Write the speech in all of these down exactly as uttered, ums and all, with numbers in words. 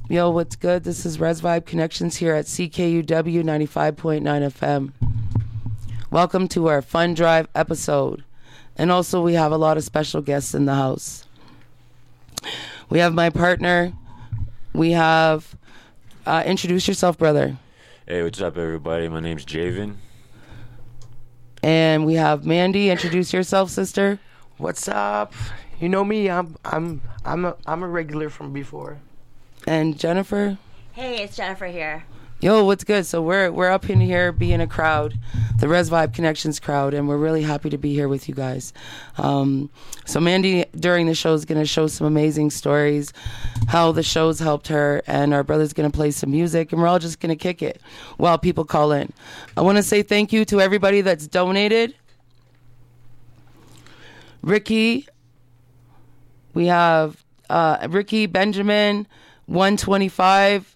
Yo, what's good? This is Res Vibe Connections here at C K U W ninety-five point nine F M. Welcome to our Fun Drive episode. And also we have a lot of special guests in the house. We have my partner. We have... Uh, introduce yourself, brother. Hey, what's up, everybody? My name's Javen. And we have Mandy. Introduce yourself, sister. What's up? You know me. I'm I'm I'm a I'm a regular from before. And Jennifer. Hey, it's Jennifer here. Yo, what's good? So we're we're up in here being a crowd, the Res Vibe Connections crowd, and we're really happy to be here with you guys. Um, so Mandy, during the show, is going to show some amazing stories, how the show's helped her, and our brother's going to play some music, and we're all just going to kick it while people call in. I want to say thank you to everybody that's donated. Ricky, we have uh, Ricky Benjamin, one twenty-five.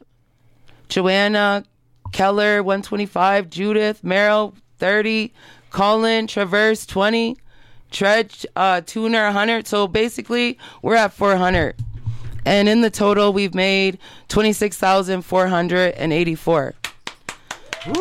Joanna, Keller, one twenty-five, Judith, Merrill, thirty, Colin, Traverse, twenty, Tredge, uh, Tuner, one hundred. So basically, we're at four hundred. And in the total, we've made twenty-six thousand four hundred eighty-four. Woo!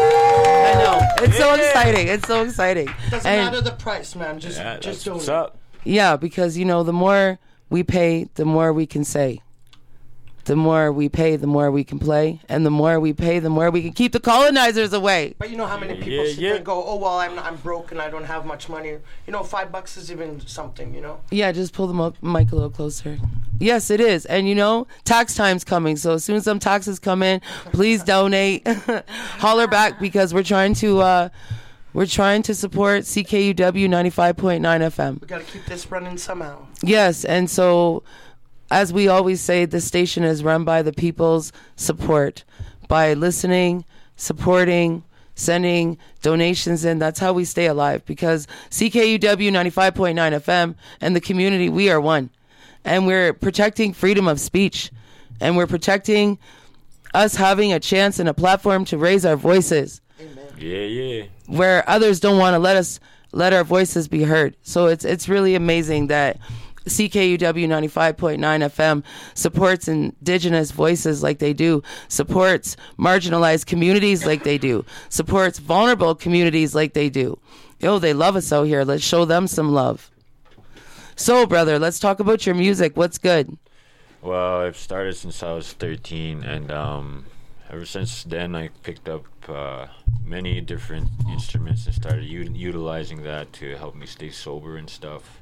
I know. It's yeah. so exciting. It's so exciting. Doesn't and, matter the price, man. Just, yeah, just what's donate. up. Yeah, because, you know, the more we pay, the more we can say. The more we pay, the more we can play. And the more we pay, the more we can keep the colonizers away. But you know how many people yeah, sit yeah. there and go, oh, well, I'm I'm broke and I don't have much money. You know, five bucks is even something, you know? Yeah, just pull the mo- mic a little closer. Yes, it is. And, you know, tax time's coming. So as soon as some taxes come in, please donate. Holler back because we're trying to... Uh, We're trying to support C K U W ninety-five point nine F M. We got to keep this running somehow. Yes, and so, as we always say, the station is run by the people's support. By listening, supporting, sending donations in. That's how we stay alive. Because C K U W ninety-five point nine F M and the community, we are one. And we're protecting freedom of speech. And we're protecting us having a chance and a platform to raise our voices. Amen. Yeah, yeah. Where others don't want to let us let our voices be heard. So it's it's really amazing that C K U W ninety-five point nine F M supports indigenous voices like they do, supports marginalized communities like they do, supports vulnerable communities like they do. Yo, they love us out here. Let's show them some love. So, brother, let's talk about your music. What's good? Well, I've started since I was thirteen, and um, ever since then I picked up uh, many different instruments and started u- utilizing that to help me stay sober and stuff.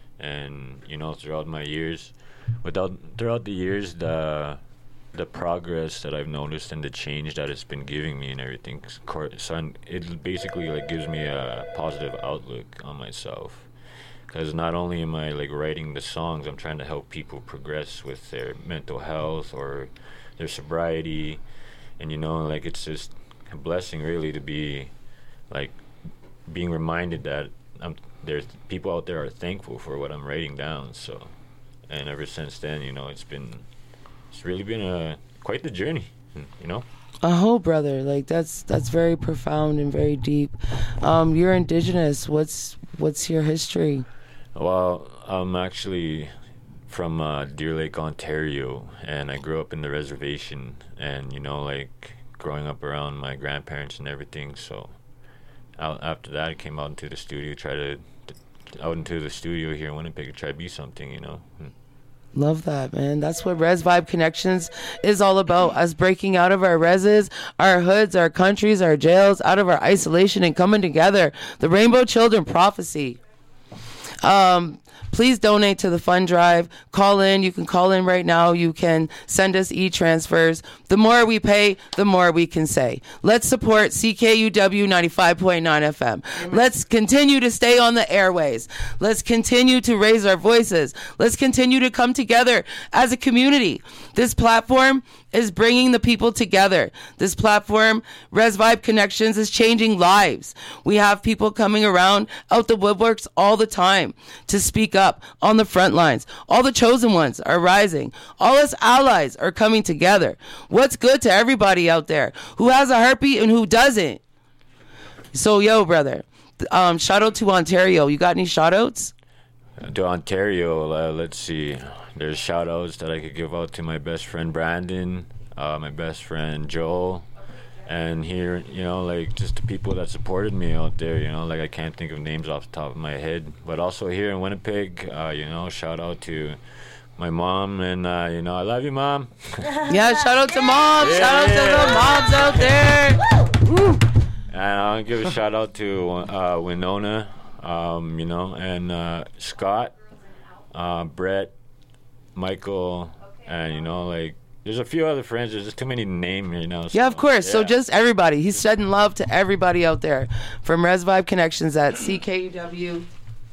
And you know, throughout my years, without throughout the years, the the progress that I've noticed and the change that it's been giving me and everything, so I'm, it basically like gives me a positive outlook on myself. Because not only am I like writing the songs, I'm trying to help people progress with their mental health or their sobriety, and you know, like it's just a blessing really to be like being reminded that I'm there's people out there are thankful for what I'm writing down. So, and ever since then, you know, it's been it's really been a quite the journey, you know. Oh, brother, like that's that's very profound and very deep. Um, you're indigenous. What's what's your history? Well, I'm actually from uh, Deer Lake, Ontario, and I grew up in the reservation, and you know, like growing up around my grandparents and everything. So out, after that, I came out into the studio, try to, to out into the studio here in Winnipeg to try to be something, you know. Love that, man. That's what Res Vibe Connections is all about. Us breaking out of our reses, our hoods, our countries, our jails, out of our isolation and coming together. The Rainbow Children Prophecy. Um, please donate to the fund drive. Call in. You can call in right now. You can send us e-transfers. The more we pay, the more we can say. Let's support C K U W ninety-five point nine F M. Amen. Let's continue to stay on the airways. Let's continue to raise our voices. Let's continue to come together as a community. This platform is bringing the people together. This platform, Res Vibe Connections, is changing lives. We have people coming around out the woodworks all the time to speak up on the front lines. All the chosen ones are rising. All us allies are coming together. What's good to everybody out there who has a heartbeat and who doesn't? So, yo, brother, um, shout out to Ontario. You got any shout outs? To Ontario, uh, let's see. there's shout outs that I could give out to my best friend Brandon, uh, my best friend Joel, and here, you know, like just the people that supported me out there, you know, like I can't think of names off the top of my head, but also here in Winnipeg, uh, you know, shout out to my mom, and uh, you know, I love you, Mom. Yeah, shout out to moms. Yeah. Shout out to the moms out there. Woo. And I'll give a shout out to uh, Winona, um, you know, and uh, Scott, uh, Brett, Michael, and you know, like there's a few other friends. There's just too many to name right now. So, Yeah, of course. So yeah. just everybody. He's shedding love to everybody out there from Res Vibe Connections at C K U W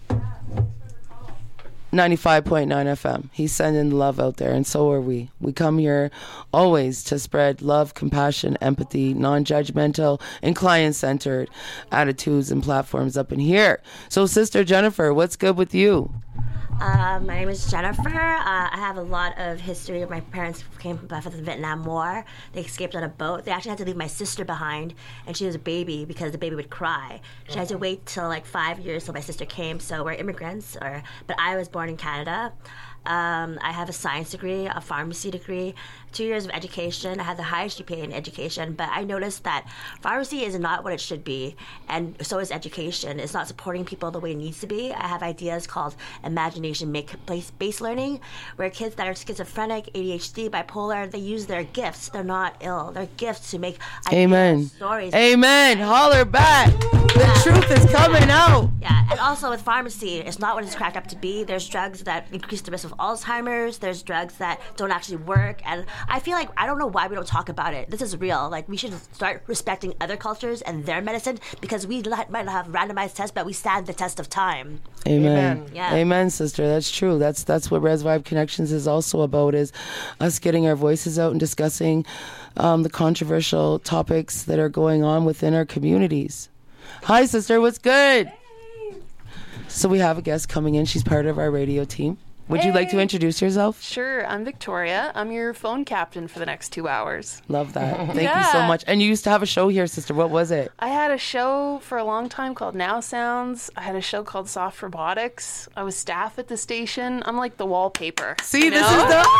ninety-five point nine F M. He's sending love out there, and so are we. We come here always to spread love, compassion, empathy, non-judgmental, and client-centered attitudes and platforms up in here. So, Sister Jennifer, what's good with you? Uh, my name is Jennifer. Uh, I have a lot of history. My parents came from the Vietnam War. They escaped on a boat. They actually had to leave my sister behind, and she was a baby because the baby would cry. She had to wait till like five years till my sister came. So we're immigrants, or but I was born in Canada. Um, I have a science degree, a pharmacy degree, two years of education. I had the highest G P A in education, but I noticed that pharmacy is not what it should be, and so is education. It's not supporting people the way it needs to be. I have ideas called imagination based learning, where kids that are schizophrenic, A D H D, bipolar, they use their gifts. They're not ill. They're gifts to make ideas, Amen. stories. Amen. Holler back. The truth is coming out. Yeah, and also with pharmacy, it's not what it's cracked up to be. There's drugs that increase the risk of Alzheimer's. There's drugs that don't actually work. And I feel like, I don't know why we don't talk about it. This is real. Like, we should start respecting other cultures and their medicine, because we might not have randomized tests, but we stand the test of time. Amen. Amen. Yeah. Amen, sister. That's true. That's that's what Res Vibe Connections is also about, is us getting our voices out and discussing um, the controversial topics that are going on within our communities. Hi, sister. What's good? So we have a guest coming in. She's part of our radio team. Would you like to Hey. introduce yourself? Sure, I'm Victoria. I'm your phone captain for the next two hours. Love that. Thank you so Yeah. much. And you used to have a show here, sister. What was it? I had a show for a long time called Now Sounds. I had a show called Soft Robotics. I was staff at the station. I'm like the wallpaper. See, you this know? is the...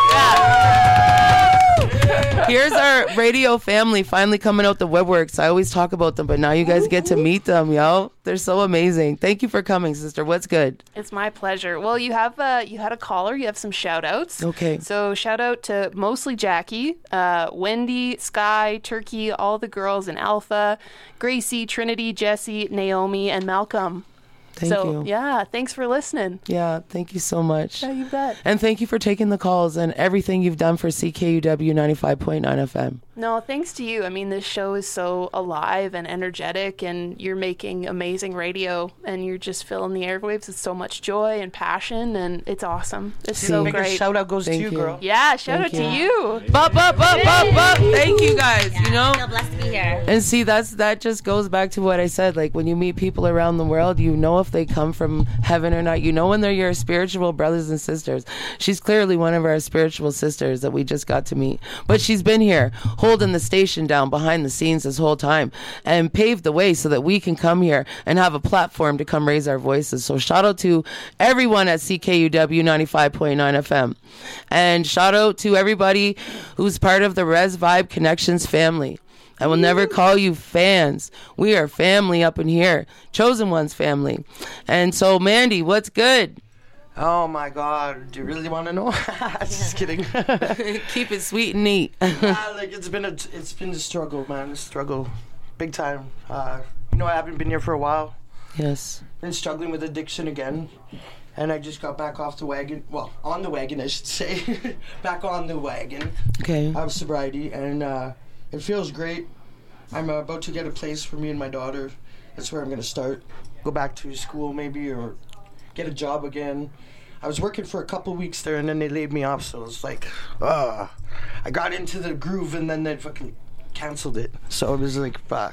Here's our radio family finally coming out the woodworks. I always talk about them, but now you guys get to meet them, yo. They're so amazing. Thank you for coming, sister. What's good? It's my pleasure. Well, you have uh, you had a caller. You have some shout outs. Okay. So shout out to mostly Jackie, uh, Wendy, Sky, Turkey, all the girls in Alpha, Gracie, Trinity, Jesse, Naomi, and Malcolm. Thank so, you. yeah, thanks for listening. Yeah, thank you so much. Yeah, you bet. And thank you for taking the calls and everything you've done for C K U W ninety-five point nine F M. No, thanks to you. I mean, this show is so alive and energetic, and you're making amazing radio, and you're just filling the airwaves with so much joy and passion, and it's awesome. It's so Biggest great. shout out goes Thank to you, you. girl. Yeah, shout Thank out to you. Bup, bup, bup, bup, bup. Thank you guys, you know? I feel blessed to be here. And see, that's that just goes back to what I said. Like, when you meet people around the world, you know if they come from heaven or not. You know when they're your spiritual brothers and sisters. She's clearly one of our spiritual sisters that we just got to meet. But she's been here holding the station down behind the scenes this whole time and paved the way so that we can come here and have a platform to come raise our voices. So shout out to everyone at C K U W ninety-five point nine F M. And shout out to everybody who's part of the Res Vibe Connections family. I will never call you fans. We are family up in here. Chosen One's family. And so, Mandy, what's good? Oh my God, do you really want to know? Just kidding. Keep it sweet and neat. Yeah, like it's been a it's been a struggle, man. A struggle, big time. Uh, you know, I haven't been here for a while. Yes. Been struggling with addiction again, and I just got back off the wagon. Well, on the wagon, I should say. Back on the wagon Okay. of sobriety, and uh, it feels great. I'm uh, about to get a place for me and my daughter. That's where I'm gonna start. Go back to school maybe, or get a job again. I was working for a couple weeks there, and then they laid me off. So it's like, uh I got into the groove, and then they fucking canceled it. So it was like, fuck.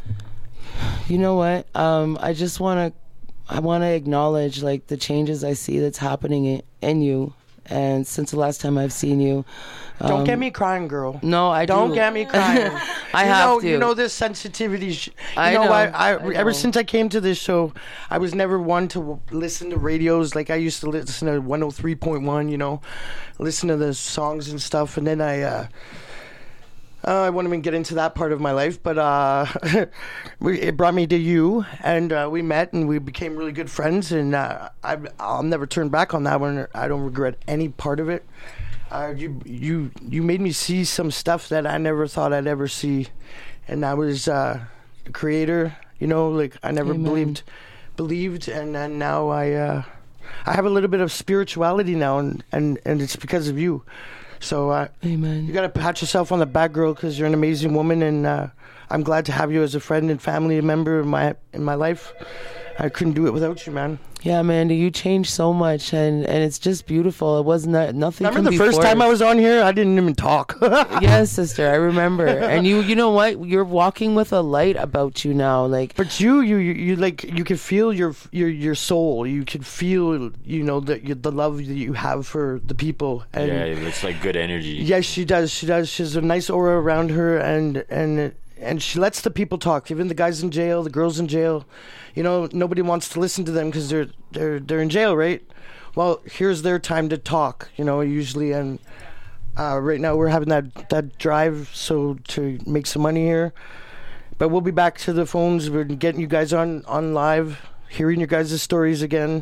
You know what? Um, I just want to, I want to acknowledge like the changes I see that's happening in, in you and since the last time I've seen you, um, Don't get me crying, girl. No, I Don't do. get me crying. I you have know, to. You know this sensitivity. Sh- you I know, know, I, I, I ever know. since I came to this show, I was never one to w- listen to radios. Like I used to listen to one oh three point one. You know, listen to the songs and stuff, and then I. Uh, Uh, I won't even get into that part of my life, but uh, we, it brought me to you, and uh, we met, and we became really good friends, and uh, I, I'll never turn back on that one. I don't regret any part of it. Uh, you, you, you made me see some stuff that I never thought I'd ever see, and I was uh, the creator. You know, like I never Amen. believed, believed, and then now I, uh, I have a little bit of spirituality now, and, and, and it's because of you. So uh, Amen. you got to pat yourself on the back, girl, because you're an amazing woman, and uh, I'm glad to have you as a friend and family member in my in my life. I couldn't do it without you, man. Yeah, Amanda, you changed so much, and, and it's just beautiful. It wasn't that nothing. Remember can the be first time I forced. was on here? I didn't even talk. Yes, sister, I remember. And you, you know what? You're walking with a light about you now. Like, But you, you, you, you like you can feel your your your soul. You can feel, you know, the the love that you have for the people. And yeah, it's like good energy. yes, she does. She does. She has a nice aura around her, and and and she lets the people talk. Even the guys in jail, the girls in jail. You know, nobody wants to listen to them because they're they're they're in jail, right? Well, here's their time to talk. You know, usually, and uh, right now we're having that that drive so to make some money here. But we'll be back to the phones. We're getting you guys on on live, hearing your guys' stories again.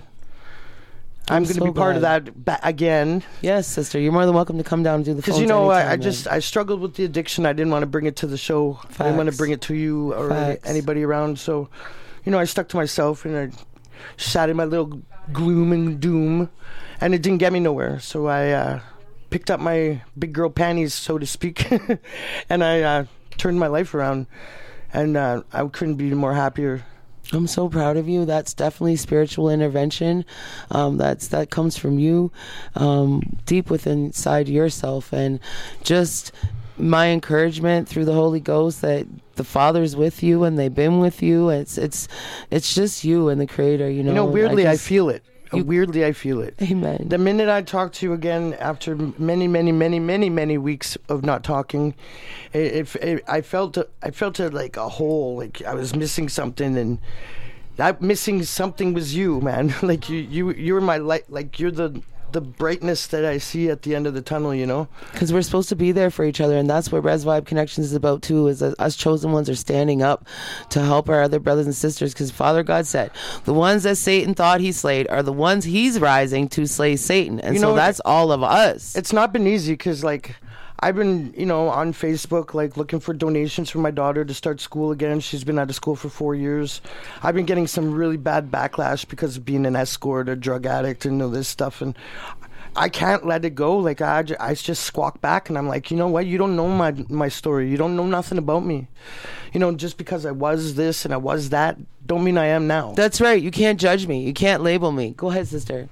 I'm, I'm going to so be part of glad. that ba- again. yes, sister, you're more than welcome to come down and do the Because, phones you know, I, anytime, I man. just, I struggled with the addiction. I didn't want to bring it to the show. I didn't want to Facts. bring it to you or Facts. anybody around. So, you know, I stuck to myself and I sat in my little gloom and doom. And it didn't get me nowhere. So I uh, picked up my big girl panties, so to speak. And I uh, turned my life around. And uh, I couldn't be more happier. I'm so proud of you. That's definitely spiritual intervention. Um, that's that comes from you, um, deep within inside yourself, and just my encouragement through the Holy Ghost that the Father's with you and they've been with you. It's it's it's just you and the Creator. You know. You know, weirdly, I, just- feel it. you- weirdly, I feel it. Amen. The minute I talk to you again, after many, many, many, many, many weeks of not talking, it, it, it, I felt a, I felt a, like a hole, like I was missing something, and that missing something was you, man. Like you, you, you were my light. Like you're the the brightness that I see at the end of the tunnel. You know. Because we're supposed to be there for each other, and that's what Res Vibe Connections is about too. Is that us chosen ones are standing up to help our other brothers and sisters. Because Father God said, the ones that Satan thought he slayed are the ones he's rising to slay Satan, and You so know, that's all of us. It's not been easy because, like, I've been, you know, on Facebook, like, looking for donations for my daughter to start school again. She's been out of school for four years. I've been getting some really bad backlash because of being an escort, a drug addict, and all this stuff. And I can't let it go. Like, I, ju- I just squawk back, and I'm like, you know what? You don't know my my story. You don't know nothing about me. You know, just because I was this and I was that, don't mean I am now. That's right. You can't judge me. You can't label me. Go ahead, sister.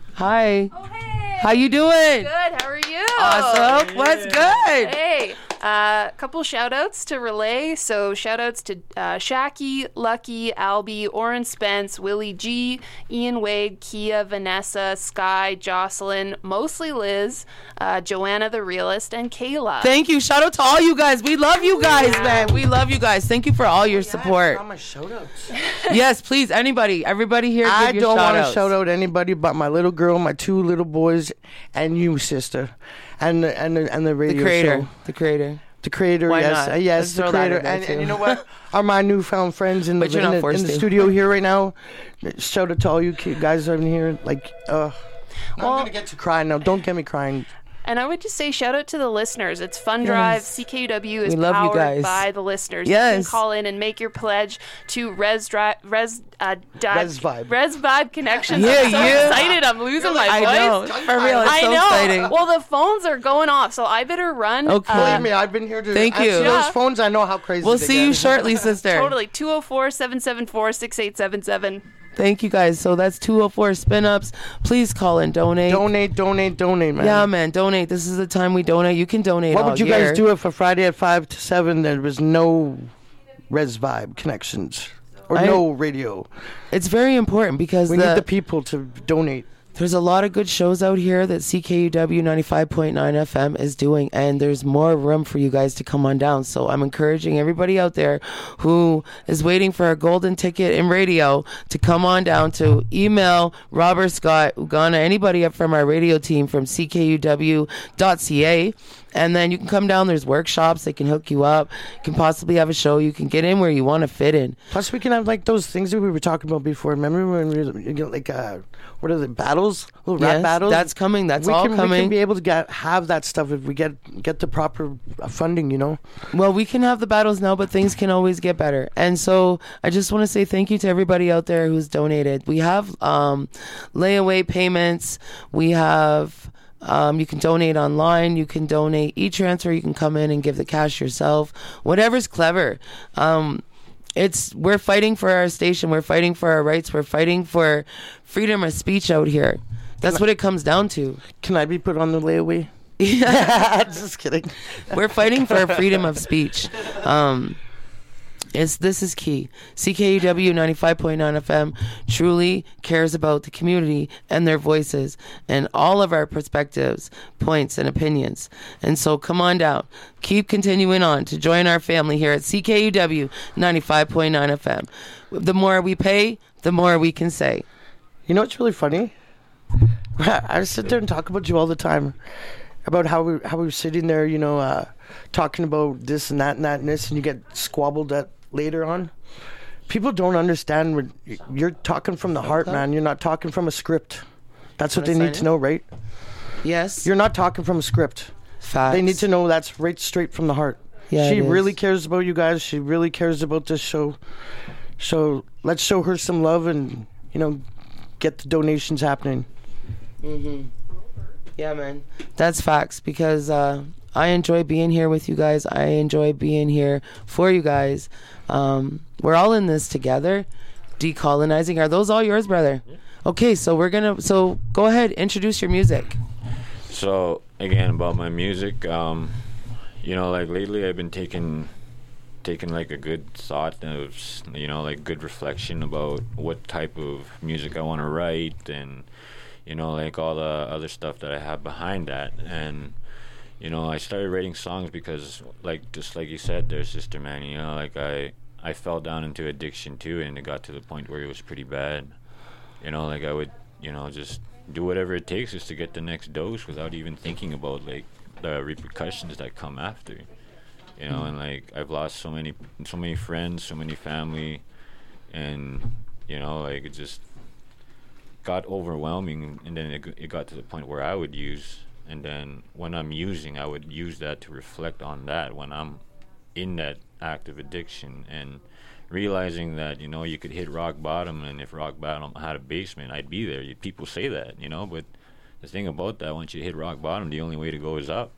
Hi. Oh, hey. How you doing? Good. How are you? Awesome. What's good? Hey, a uh, couple shout outs to relay. So shout outs to uh, Shaki, Lucky, Albie, Oren Spence, Willie G, Ian Wade, Kia, Vanessa, Sky, Jocelyn, mostly Liz, uh, Joanna the Realist, and Kayla. Thank you. Shout out to all you guys. We love you guys, man. We love you guys. Thank you for all your support. my shout-outs. Yes, please. Anybody. Everybody here, give I your don't want to shout-outs. shout out anybody but my little girl, my two little boys, and you, sister, and the, and the, and the radio The creator. show. The creator. The creator, Why yes, not? uh, yes, Let's the throw that in creator, there, and, too. and you know what? Are my newfound friends in the But you're in not the, forced in the to. studio here right now. Shout out to all you ki- guys in here. Like, uh, Well- I'm gonna get to crying now. Don't get me crying. And I would just say shout out to the listeners. It's Fun Drive. Yes. C K U W is We love you powered guys. by the listeners. You Yes. can call in and make your pledge to Res Drive, Res, uh, di- Res Vibe. Res Vibe Connections. Yeah, I'm so yeah. excited. I'm losing my I voice. know. For real. It's I so know. exciting. Well, the phones are going off, so I better run. Okay. Uh, Believe me, I've been here to Thank answer you. those Yeah. phones. I know how crazy. We'll they see you get. shortly, sister. Totally. two oh four, seven seven four, six eight seven seven. Thank you guys. So that's two oh four spin ups. Please call and donate. Donate, donate, donate, man. Yeah, man. Donate. This is the time we donate. You can donate. What all would you year. guys do if for Friday at five to seven there was no Res Vibe Connections or I- no radio? It's very important because We the, need the people to donate. There's a lot of good shows out here that C K U W ninety-five point nine F M is doing, and there's more room for you guys to come on down. So I'm encouraging everybody out there who is waiting for a golden ticket in radio to come on down, to email Robert Scott, Ugana, anybody up from our radio team from C K U W dot C A. And then you can come down. There's workshops. They can hook you up. You can possibly have a show. You can get in where you want to fit in. Plus, we can have like those things that we were talking about before. Remember when we were, you get like uh, what are the battles? Little rap Yes, battles. that's coming. That's we all can, We coming. can be able to get have that stuff if we get get the proper uh, funding. You know. Well, we can have the battles now, but things can always get better. And so I just want to say thank you to everybody out there who's donated. We have um, layaway payments. We have... Um, you can donate online. You can donate e-transfer. You can come in and give the cash yourself. Whatever's clever. Um, it's we're fighting for our station. We're fighting for our rights. We're fighting for freedom of speech out here. That's what it comes down to. Can I be put on the layaway? Just kidding. We're fighting for freedom of speech. Um, It's, this is key. C K U W ninety-five point nine F M truly cares about the community and their voices and all of our perspectives, points, and opinions. And so come on down. Keep continuing on to join our family here at C K U W ninety-five point nine F M. The more we pay, the more we can say. You know what's really funny? I sit there and talk about you all the time. About how we how we were sitting there, you know, uh, talking about this and that and that and this, and you get squabbled at later on. People don't understand when you're talking from the heart, man. You're not talking from a script. That's what they need to know, right? Yes. You're not talking from a script. Facts. They need to know that's right straight from the heart. Yeah, she it is. really cares about you guys. She really cares about this show. So let's show her some love and, you know, get the donations happening. Mm-hmm. Yeah, man. That's facts, because uh, I enjoy being here with you guys. I enjoy being here for you guys. Um, we're all in this together. Decolonizing. Are those all yours, brother? Yeah. Okay, so we're gonna. So go ahead, introduce your music. So again, about my music, um, you know, like lately I've been taking, taking like a good thought of, you know, like good reflection about what type of music I want to write, and you know, like all the other stuff that I have behind that. And you know, I started writing songs because, like, just like you said there, Sister Man, you know, like I I fell down into addiction too, and it got to the point where it was pretty bad. You know, like I would, you know, just do whatever it takes just to get the next dose without even thinking about like the repercussions that come after. You know, and like I've lost so many so many friends, so many family, and you know, like it just got overwhelming, and then it, g- it got to the point where I would use, and then when I'm using, I would use that to reflect on that when I'm in that act of addiction, and realizing that, you know, you could hit rock bottom, and if rock bottom had a basement, I'd be there. You, people say that, you know, but the thing about that, once you hit rock bottom, the only way to go is up.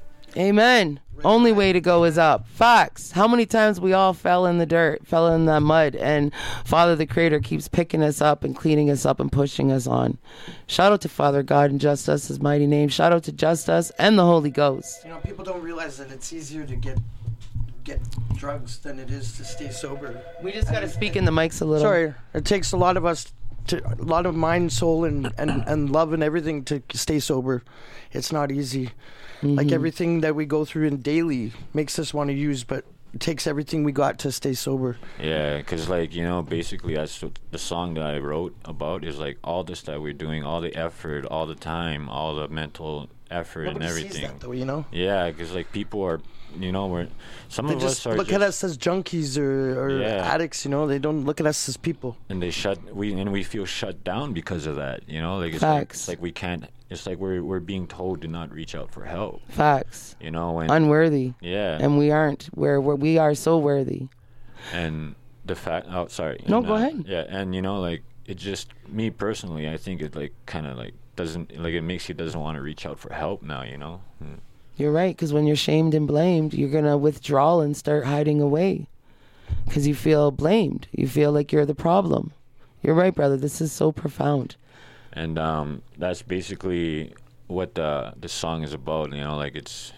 Amen. Only way to go is up. Facts. How many times we all fell in the dirt, fell in the mud, and Father the Creator keeps picking us up and cleaning us up and pushing us on. Shout out to Father God and Just Us, his mighty name. Shout out to Just Us and the Holy Ghost. You know, people don't realize that it's easier to get get drugs than it is to stay sober. We just got to speak in the mics a little. Sorry, it takes a lot of us, to, a lot of mind, soul, and, and, and love and everything to stay sober. It's not easy. Mm-hmm. Like everything that we go through in daily makes us want to use, but it takes everything we got to stay sober. Yeah, because, like, you know, basically that's what the song that I wrote about is, like, all this that we're doing, all the effort, all the time, all the mental effort. Nobody and everything. sees that, though, you know? Yeah, because, like, people are, you know, we're, some They of just us are look just, at us as junkies or, or Yeah. addicts, you know? They don't look at us as people. and they shut, we, and we feel shut down because of that, you know? Like, it's like, Facts. it's like we can't, it's like we're, we're being told to not reach out for help, Facts. you know? And, Unworthy. yeah. And we aren't. We're, we're, we are so worthy. And the fact, oh, sorry. No, and, go uh, ahead. Yeah, and, you know, like, it just, me personally, I think it, like, kind of, like, doesn't, like, it makes you doesn't want to reach out for help now, you know? Mm. You're right, because when you're shamed and blamed, you're going to withdraw and start hiding away because you feel blamed. You feel like you're the problem. You're right, brother. This is so profound. And um, that's basically what the the song is about, you know, like it's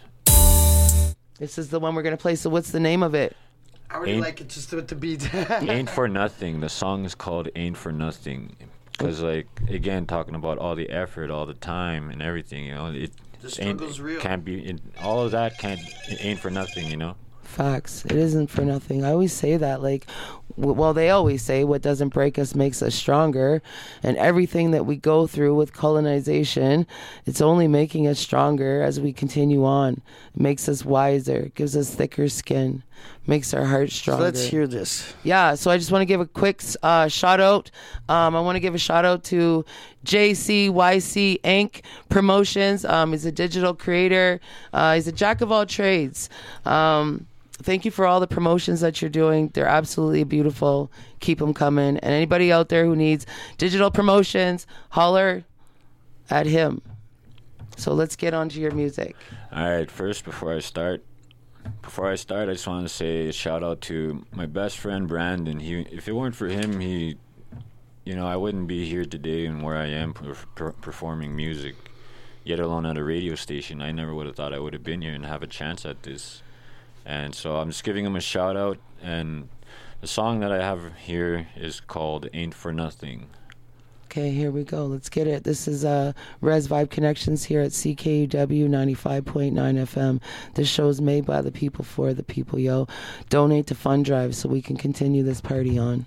This is the one we're going to play. So what's the name of it? I already Ain't- like it just with the beat. Ain't For Nothing. The song is called Ain't For Nothing. Because, like, again, talking about all the effort, all the time, and everything, you know, it The ain't, struggle's real. can't be, it, all of that can't, it ain't for nothing, you know? Facts. It isn't for nothing. I always say that. Like, w- well, they always say what doesn't break us makes us stronger. And everything that we go through with colonization, it's only making us stronger as we continue on. It makes us wiser, gives us thicker skin, makes our hearts So stronger. let's hear this. Yeah, so I just want to give a quick uh, shout out. Um, I want to give a shout out to J C Y C Incorporated. Promotions. Um, he's a digital creator. Uh, he's a jack of all trades. Um, thank you for all the promotions that you're doing. They're absolutely beautiful. Keep them coming. And anybody out there who needs digital promotions, holler at him. So let's get on to your music. All right, first, before I start, Before I start, I just want to say a shout out to my best friend Brandon. He, if it weren't for him, he, you know, I wouldn't be here today and where I am per, per, performing music, yet alone at a radio station. I never would have thought I would have been here and have a chance at this. And so I'm just giving him a shout out. And the song that I have here is called "Ain't for Nothing." Okay, here we go. Let's get it. This is uh, Res Vibe Connections here at C K U W ninety-five point nine F M. This show is made by the people for the people, yo. Donate to Fund Drive so we can continue this party on.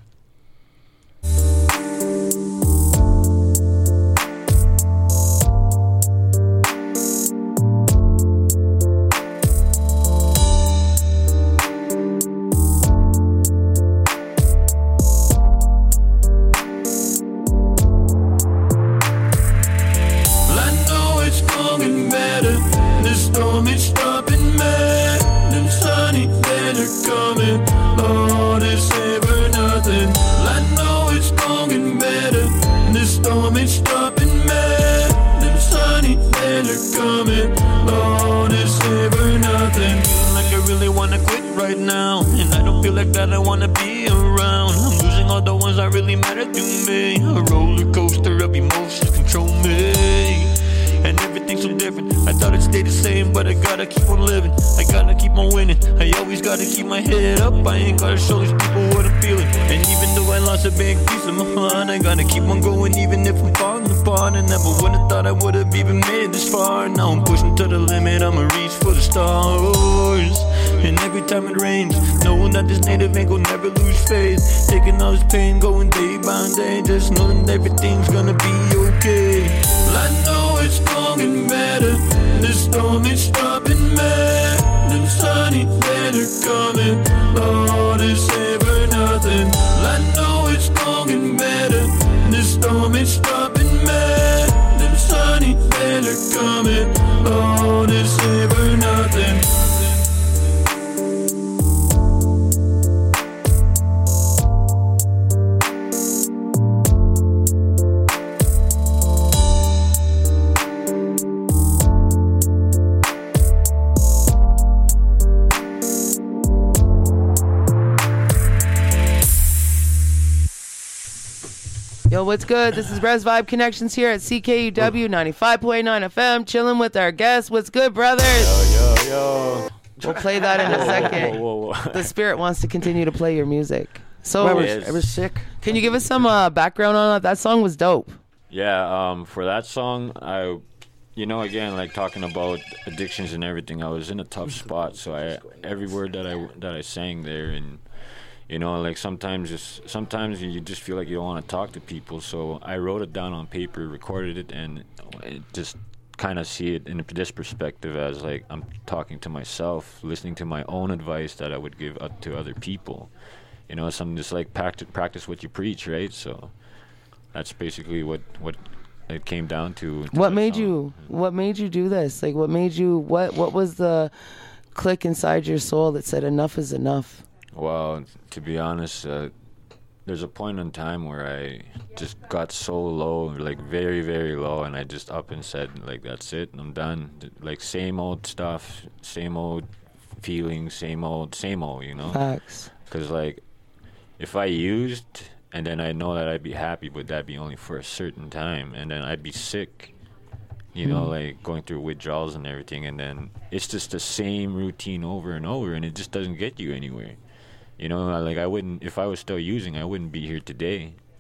Yo, what's good? This is Res Vibe Connections here at C K U W ninety-five point nine F M, chilling with our guests. What's good, brothers? Yo, yo, yo. We'll play that in a second. Whoa, whoa, whoa. The spirit wants to continue to play your music. So, I was, Yes. I was sick. can you give us some uh, background on that? That song was dope. Yeah, um, for that song, I, you know, again, like talking about addictions and everything, I was in a tough spot. So I, every word that I that I sang there, and you know, like sometimes just sometimes you just feel like you don't want to talk to people. So I wrote it down on paper, recorded it, and it just kind of see it in this perspective as like I'm talking to myself, listening to my own advice that I would give up to other people. You know, something just like practice, practice what you preach, right? So that's basically what what it came down to. to What that made song. you? What made you do this? Like, what made you? What What was the click inside your soul that said enough is enough? Well, to be honest, uh, there's a point in time where I just got so low, like very, very low, and I just up and said, like, that's it, I'm done. Like, same old stuff, same old feelings, same old, same old, you know? Facts. Because, like, if I used, and then I know that I'd be happy, but that'd be only for a certain time, and then I'd be sick, you know, like going through withdrawals and everything, and then it's just the same routine over and over, and it just doesn't get you anywhere. You know, like I wouldn't, if I was still using, I wouldn't be here today.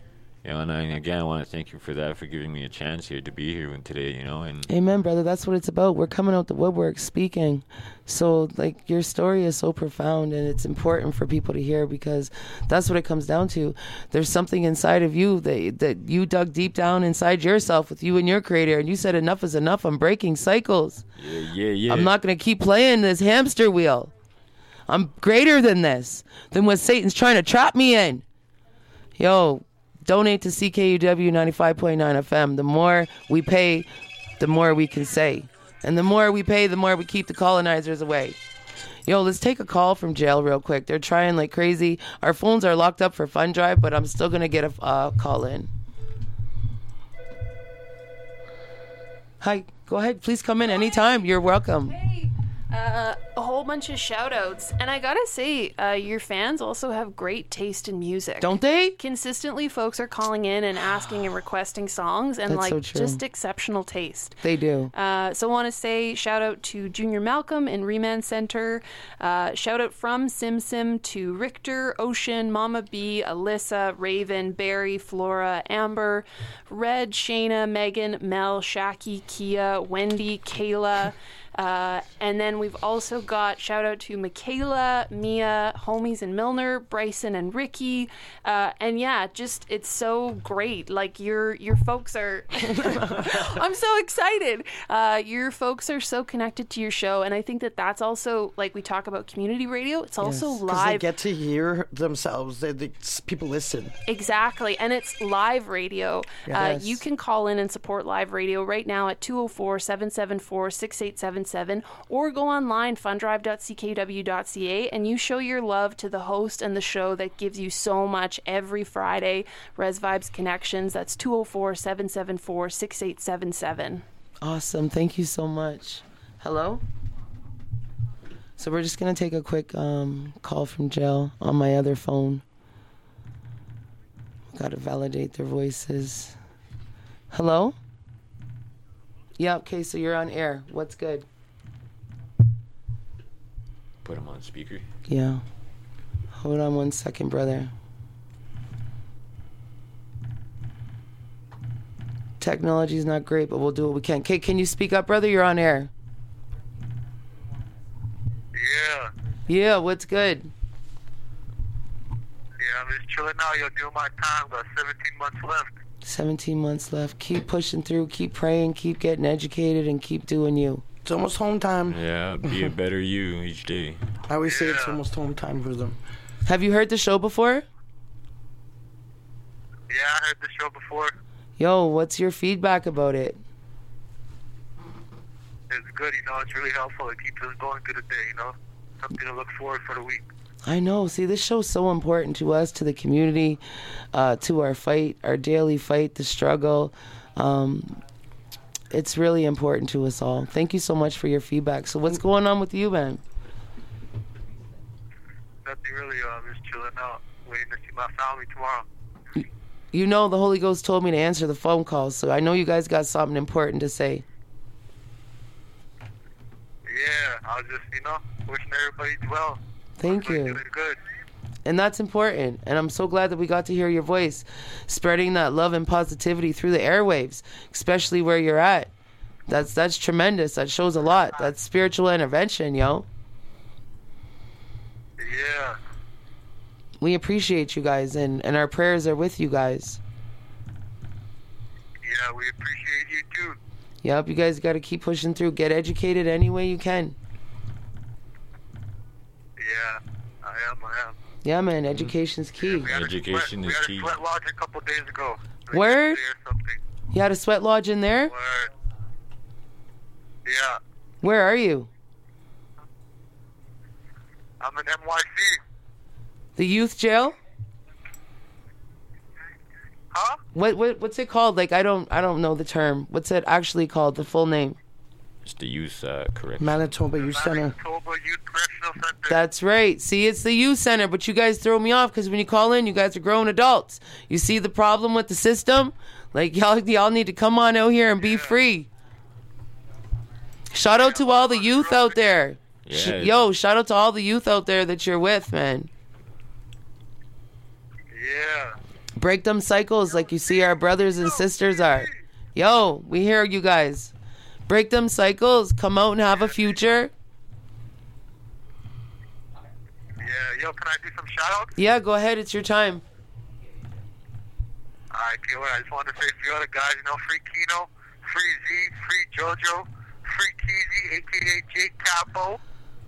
You know, and I, again, I want to thank you for that, for giving me a chance here to be here today, you know. And Amen, brother. That's what it's about. We're coming out the woodwork speaking. So, like, your story is so profound, and it's important for people to hear, because that's what it comes down to. There's something inside of you that, that you dug deep down inside yourself with you and your creator, and you said, enough is enough. I'm breaking cycles. yeah, yeah, yeah. I'm not going to keep playing this hamster wheel. I'm greater than this, than what Satan's trying to trap me in. Yo, donate to C K U W ninety-five point nine F M. The more we pay, the more we can say. And the more we pay, the more we keep the colonizers away. Yo, let's take a call from jail real quick. They're trying like crazy. Our phones are locked up for Fund Drive, but I'm still going to get a uh, call in. Hi, go ahead. Please come in anytime. You're welcome. Hey, uh, a whole bunch of shout outs. And I gotta say, uh, your fans also have great taste in music. Don't they? Consistently, folks are calling in and asking and requesting songs, and That's like so true. just exceptional taste. They do. Uh, so I want to say shout out to Junior Malcolm in Remand Center. Uh, shout out from Sim Sim to Richter, Ocean, Mama B, Alyssa, Raven, Barry, Flora, Amber, Red, Shayna, Megan, Mel, Shaki, Kia, Wendy, Kayla. Uh, and then we've also got shout out to Michaela, Mia, Homies and Milner, Bryson and Ricky. Uh, and yeah, just it's so great. Like your your folks are I'm so excited. Uh, your folks are so connected to your show, and I think that that's also, like we talk about community radio, it's also Yes, 'cause they live. get to hear themselves. They, they, people listen. Exactly, and it's live radio. Uh, Yes. you can call in and support live radio right now at two oh four, seven seven four, six eight seven seven, or go online, fundrive dot c k w dot c a, and you show your love to the host and the show that gives you so much every Friday. Res Vibes Connections, that's two oh four, seven seven four, six eight seven seven. Awesome. Thank you so much. Hello? So we're just going to take a quick um, call from jail on my other phone. Got to validate their voices. Hello? Yeah, okay, so you're on air. What's good? Put him on speaker. Yeah. Hold on one second, brother. Technology's not great, but we'll do what we can. Okay, can you speak up, brother? You're on air. Yeah, Yeah, what's good? yeah, I'm just chilling out. You're doing my time. Got seventeen months left. seventeen months left. Keep pushing through, keep praying, keep getting educated, and keep doing you. It's almost home time. Yeah, be a better you each day. I always say it's Yeah. almost home time for them. Have you heard the show before? Yeah, I heard the show before. Yo, what's your feedback about it? It's good, you know. It's really helpful. It keeps us going through the day, you know. Something to look forward for the week. I know. See, this show's so important to us, to the community, uh, to our fight, our daily fight, the struggle. Um, it's really important to us all. Thank you so much for your feedback. So what's going on with you, man? Nothing really. Uh, I'm just chilling out, waiting to see my family tomorrow. You know the Holy Ghost told me to answer the phone call, so I know you guys got something important to say. Yeah, I was just, you know, wishing everybody well. Thank Everybody you. doing good. And that's important. And I'm so glad that we got to hear your voice, spreading that love and positivity through the airwaves, especially where you're at. That's that's tremendous. That shows a lot. That's spiritual intervention, yo. Yeah. We appreciate you guys, and, and our prayers are with you guys. Yeah, we appreciate you too. Yep, you guys got to keep pushing through. Get educated any way you can. Yeah, I am, I am. Yeah, man, education's key. We had a Education sweat, is we key. had a sweat lodge a couple days ago. Like Word? yesterday or something. You had a sweat lodge in there? Word. Yeah, Where are you? I'm in N Y C. The youth jail? Huh? What what what's it called? Like I don't I don't know the term. What's it actually called? The full name? It's the youth uh, correction. Manitoba Youth Center. Manitoba Youth Correctional Center. That's right. See, it's the youth center, but you guys throw me off because when you call in, you guys are grown adults. You see the problem with the system? Like y'all y'all need to come on out here and be free. Shout out to all the youth out there. Sh- Yeah. Yo, shout out to all the youth out there that you're with, man. Yeah. Break them cycles like you see our brothers and sisters are. Yo, we hear you guys. Break them cycles. Come out and have a future. Yeah, yo, can I do some shout-outs? Yeah, go ahead. It's your time. Alright, Taylor, I just wanted to say a few other guys, you know, free Kino, free Z, free JoJo, free Keezy, aka Jake Capo.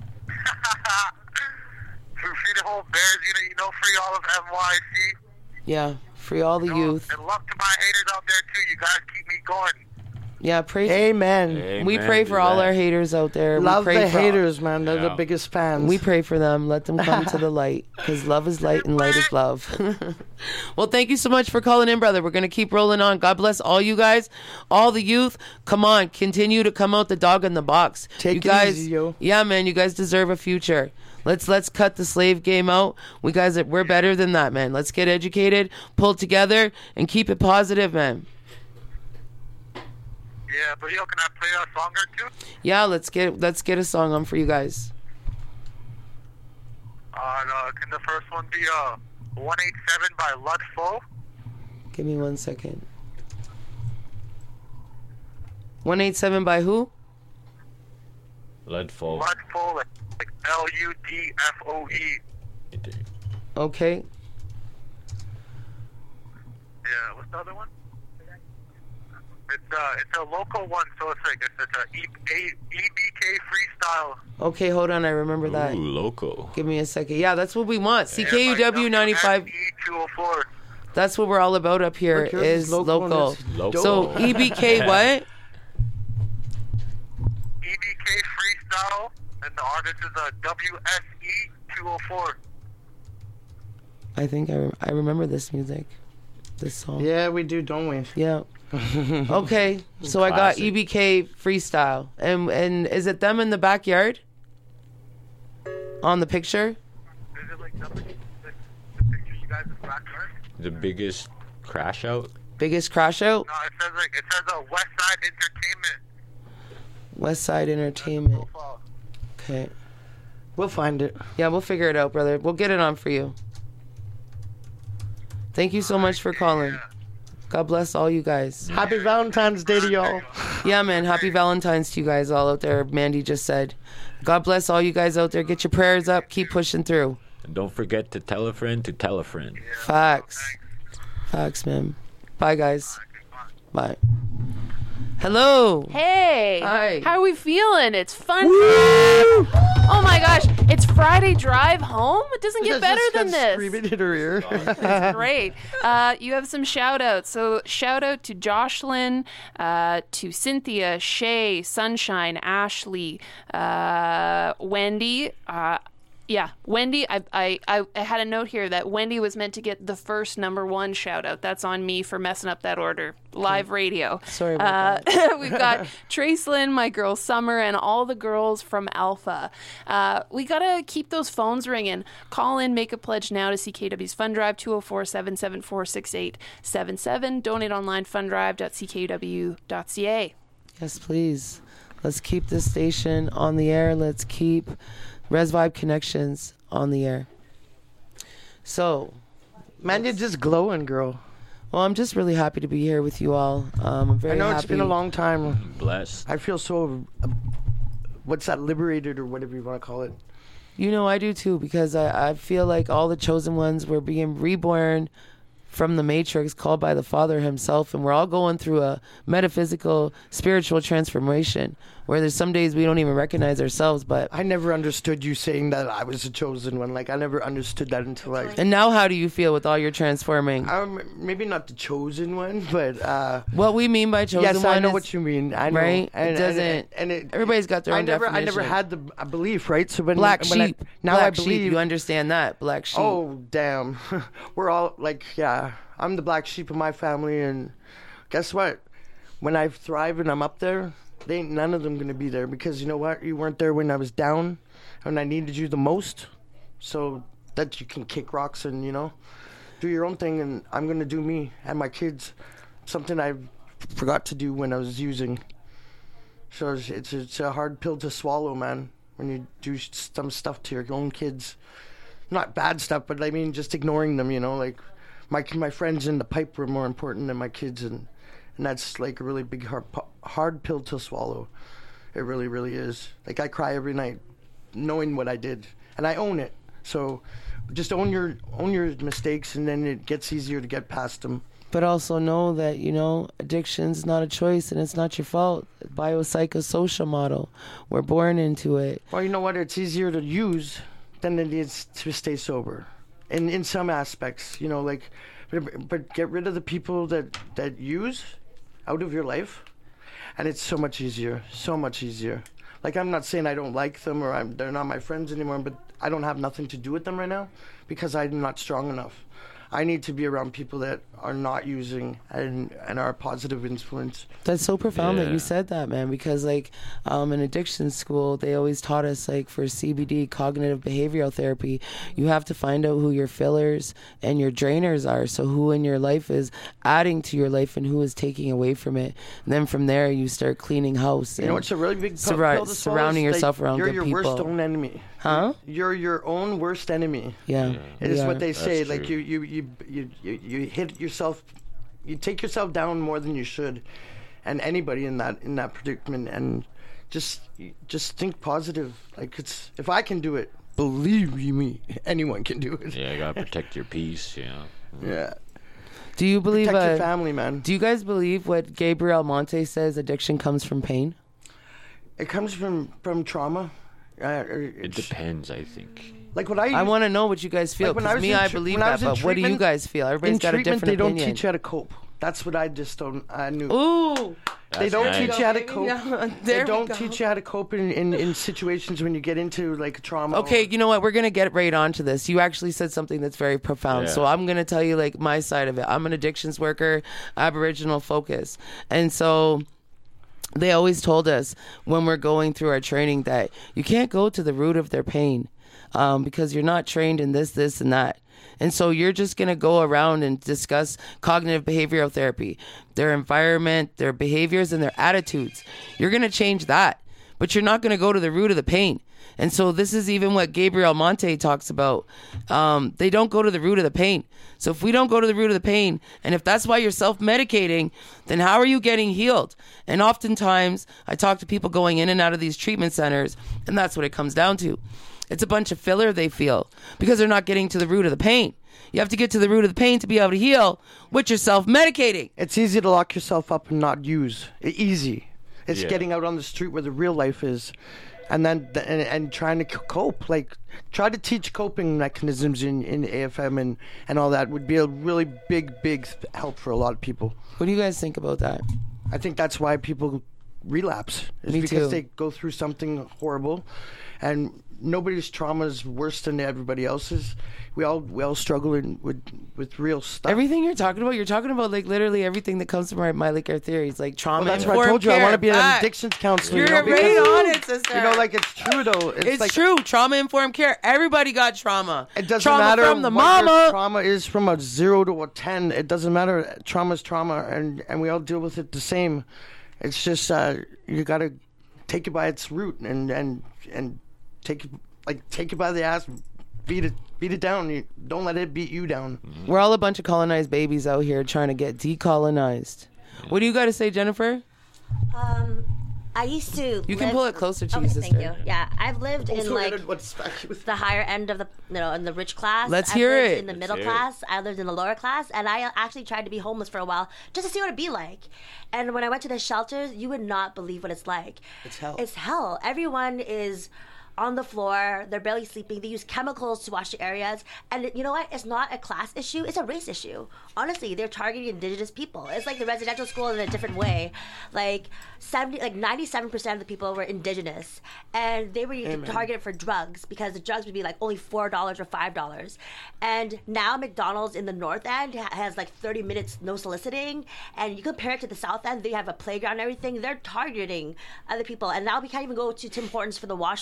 free, free the whole Bears, you know, you know, free all of M Y C. Yeah, free all the You know, youth. and love to my haters out there, too. You guys keep me going. Yeah, pray. Amen. Amen we pray to for all that. our haters out there. Love we pray the for all- haters, man. They're the Yeah. biggest fans. We pray for them. Let them come to the light, because love is light and light is love. Well, thank you so much for calling in, brother. We're going to keep rolling on. God bless all you guys, all the youth. Come on, continue to come out the dog in the box. Take you it guys, easy, yo. Yeah, man, you guys deserve a future. Let's let's cut the slave game out. We guys, we're better than that, man. Let's get educated, pull together, and keep it positive, man. Yeah, but yo, can I play a song or two? Yeah, let's get let's get a song on for you guys. Uh, uh, can the first one be uh, one eighty-seven by Ludfo? Give me one second. one eighty-seven by who? Ludfo. Ludfo, like, like L U D F O E. Okay. Yeah, what's the other one? It's uh, it's a local one, so it's like it's, it's a E B K freestyle. Okay, hold on. I remember that. Ooh, loco. Give me a second. Yeah, that's what we want. C K U W ninety-five. E two oh four. That's what we're all about up here. Look, yours Is is local and local. it's Local. So E B K what? E B K freestyle, and the artist is a W S E two oh four. I think I, rem- I remember this music, this song. Yeah, we do, don't we? Yeah. Okay, so I got Classic. E B K freestyle, and and is it them in the backyard? On the picture? Is it like the, the, the picture you guys in black art? The biggest crash out. Biggest crash out? No, it says like it says a West Side Entertainment. West Side Entertainment. Profile. Okay. We'll find it. Yeah, we'll figure it out, brother. We'll get it on for you. Thank you so much for calling. Yeah. God bless all you guys. Happy Valentine's Day to y'all. Yeah, man. Happy Valentine's to you guys all out there. Mandy just said. God bless all you guys out there. Get your prayers up. Keep pushing through. And don't forget to tell a friend to tell a friend. Facts. Facts, man. Bye, guys. Bye. Hello. Hey. Hi. How are we feeling? It's fun. Oh my gosh. It's Friday drive home? It doesn't get better than this. Screaming in her ear. That's great. Uh, you have some shout outs. So, shout out to Jocelyn, uh, to Cynthia, Shay, Sunshine, Ashley, uh, Wendy. Uh, yeah, Wendy. I, I, I I had a note here that Wendy was meant to get the first number one shout out. That's on me for messing up that order. Live radio. Sorry about uh, We've got Tracelyn, my girl Summer, and all the girls from Alpha. Uh, we got to keep those phones ringing. Call in, make a pledge now to C K W's Fund Drive, two oh four, seven seven four, six eight seven seven. Donate online, funddrive dot c k u w dot c a. Yes, please. Let's keep this station on the air. Let's keep Res Vibe Connections on the air. So, Man, you're just glowing, girl. well, I'm just really happy to be here with you all. Um, I'm very I know happy. it's been a long time. Blessed. I feel so, uh, what's that, liberated or whatever you want to call it. You know, I do too, because I, I feel like all the chosen ones were being reborn from the Matrix, called by the Father himself, and we're all going through a metaphysical, spiritual transformation, where there's some days we don't even recognize ourselves, but... I never understood you saying that I was the chosen one. Like, I never understood that until I... And now how do you feel with all your transforming? Um, maybe not the chosen one, but... Uh, What we mean by chosen yes, one I know is, what you mean. I know. right? And, It doesn't... And, and it, everybody's got their own I never, I never definition. had the a belief, right? So when Black when sheep. I, now Black I believe. sheep. You understand that? Black sheep. Oh damn, we're all like, yeah. I'm the black sheep of my family, and guess what? When I thrive and I'm up there, they ain't none of them gonna be there, because you know what? You weren't there when I was down, and I needed you the most, so that you can kick rocks and you know, do your own thing. And I'm gonna do me and my kids, something I forgot to do when I was using. So it's it's, it's a hard pill to swallow, man. When you do some stuff to your own kids, not bad stuff, but I mean just ignoring them, you know, like. my my friends in the pipe were more important than my kids, and and that's like a really big hard hard pill to swallow. It really, really is. Like, I cry every night knowing what I did, and I own it. So just own your own your mistakes, and then it gets easier to get past them. But also know that, you know, addiction's not a choice and it's not your fault. Biopsychosocial model. We're born into it. Well, you know what? It's easier to use than it is to stay sober. In in some aspects, you know, like, but, but get rid of the people that, that use out of your life, and it's so much easier, so much easier. Like, I'm not saying I don't like them or I'm, they're not my friends anymore, but I don't have nothing to do with them right now because I'm not strong enough. I need to be around people that are not using and and are a positive influence. That's so profound Yeah. that you said that, man, because like um, in addiction school, they always taught us like for C B D, cognitive behavioral therapy, you have to find out who your fillers and your drainers are. So who in your life is adding to your life and who is taking away from it. And then from there, you start cleaning house. You know, it's a really big pill surra- pill to swallow. surrounding It's yourself around you're good your people. worst own enemy. Huh? You're your own worst enemy. Yeah. It is Yeah. what they say. That's Like, true. you, you, you, you, you, you hit yourself, you take yourself down more than you should, and anybody in that in that predicament. And just just think positive. Like, it's if I can do it, believe you me, anyone can do it. Yeah, you gotta protect your peace, you know. Yeah. Do you believe Protect your uh, family, man. do you guys believe what Gabriel Monte says addiction comes from pain? It comes from from trauma. Uh, or It it's- depends, I think. Like, what I I want to know what you guys feel. Like, when I Because was me, in I tr- believe when I that, was in but what do you treatment- guys feel? Everybody's in got a treatment, different they don't opinion. teach you how to cope. That's what I just don't. I knew. Ooh, They That's don't nice. teach you how to cope. there They we don't go. teach you how to cope in, in, in situations when you get into like trauma. Okay, you know what? We're gonna get right onto this. You actually said something that's very profound. Yeah. So I'm gonna tell you like my side of it. I'm an addictions worker, Aboriginal focus, and so they always told us when we're going through our training that you can't go to the root of their pain um, because you're not trained in this, this, and that. And so you're just going to go around and discuss cognitive behavioral therapy, their environment, their behaviors, and their attitudes. You're going to change that, but you're not going to go to the root of the pain. And so this is even what Gabriel Monte talks about. Um, they don't go to the root of the pain. So if we don't go to the root of the pain, and if that's why you're self-medicating, then how are you getting healed? And oftentimes, I talk to people going in and out of these treatment centers, and that's what it comes down to. It's a bunch of filler they feel because they're not getting to the root of the pain. You have to get to the root of the pain to be able to heal, which you're self-medicating. It's easy to lock yourself up and not use. I- easy. It's Yeah. getting out on the street where the real life is, and then th- and, and trying to c- cope. Like, try to teach coping mechanisms in, in A F M and, and all that would be a really big, big th- help for a lot of people. What do you guys think about that? I think that's why people relapse. Is Me because too. they go through something horrible, and nobody's trauma is worse than everybody else's. We all we all struggle in, with with real stuff. Everything you're talking about, you're talking about like literally everything that comes from our My Like Our Theories, like trauma. Well, that's why I informed told you I care. want to be an Fact. addictions counselor. You're you know, right because- on it, sister. You know, like, it's true though. It's, It's like, true. Trauma informed care. Everybody got trauma. It doesn't trauma matter from the what your mama. trauma is from a zero to a ten. It doesn't matter. Trauma's trauma, and and we all deal with it the same. It's just uh, you got to take it by its root and and and take it like take it by the ass, beat it beat it down. You, don't let it beat you down. We're all a bunch of colonized babies out here trying to get decolonized. What do you got to say, Jennifer? Um, I used to. You can live- pull it closer to you, okay, sister. Thank you. Yeah, I've lived in like the higher end of the, you know, in the rich class. Let's I've hear lived it. In the middle Let's hear it. class, I lived in the lower class, and I actually tried to be homeless for a while just to see what it'd be like. And when I went to the shelters, you would not believe what it's like. It's hell. It's hell. Everyone is on the floor. They're barely sleeping. They use chemicals to wash the areas. And you know what? It's not a class issue. It's a race issue. Honestly, they're targeting indigenous people. It's like the residential school in a different way. Like seventy, like ninety-seven percent of the people were indigenous, and they were targeted for drugs because the drugs would be like only four dollars or five dollars. And now McDonald's in the North End ha- has like thirty minutes no soliciting, and you compare it to the South End, they have a playground and everything. They're targeting other people, and now we can't even go to Tim Hortons for the washroom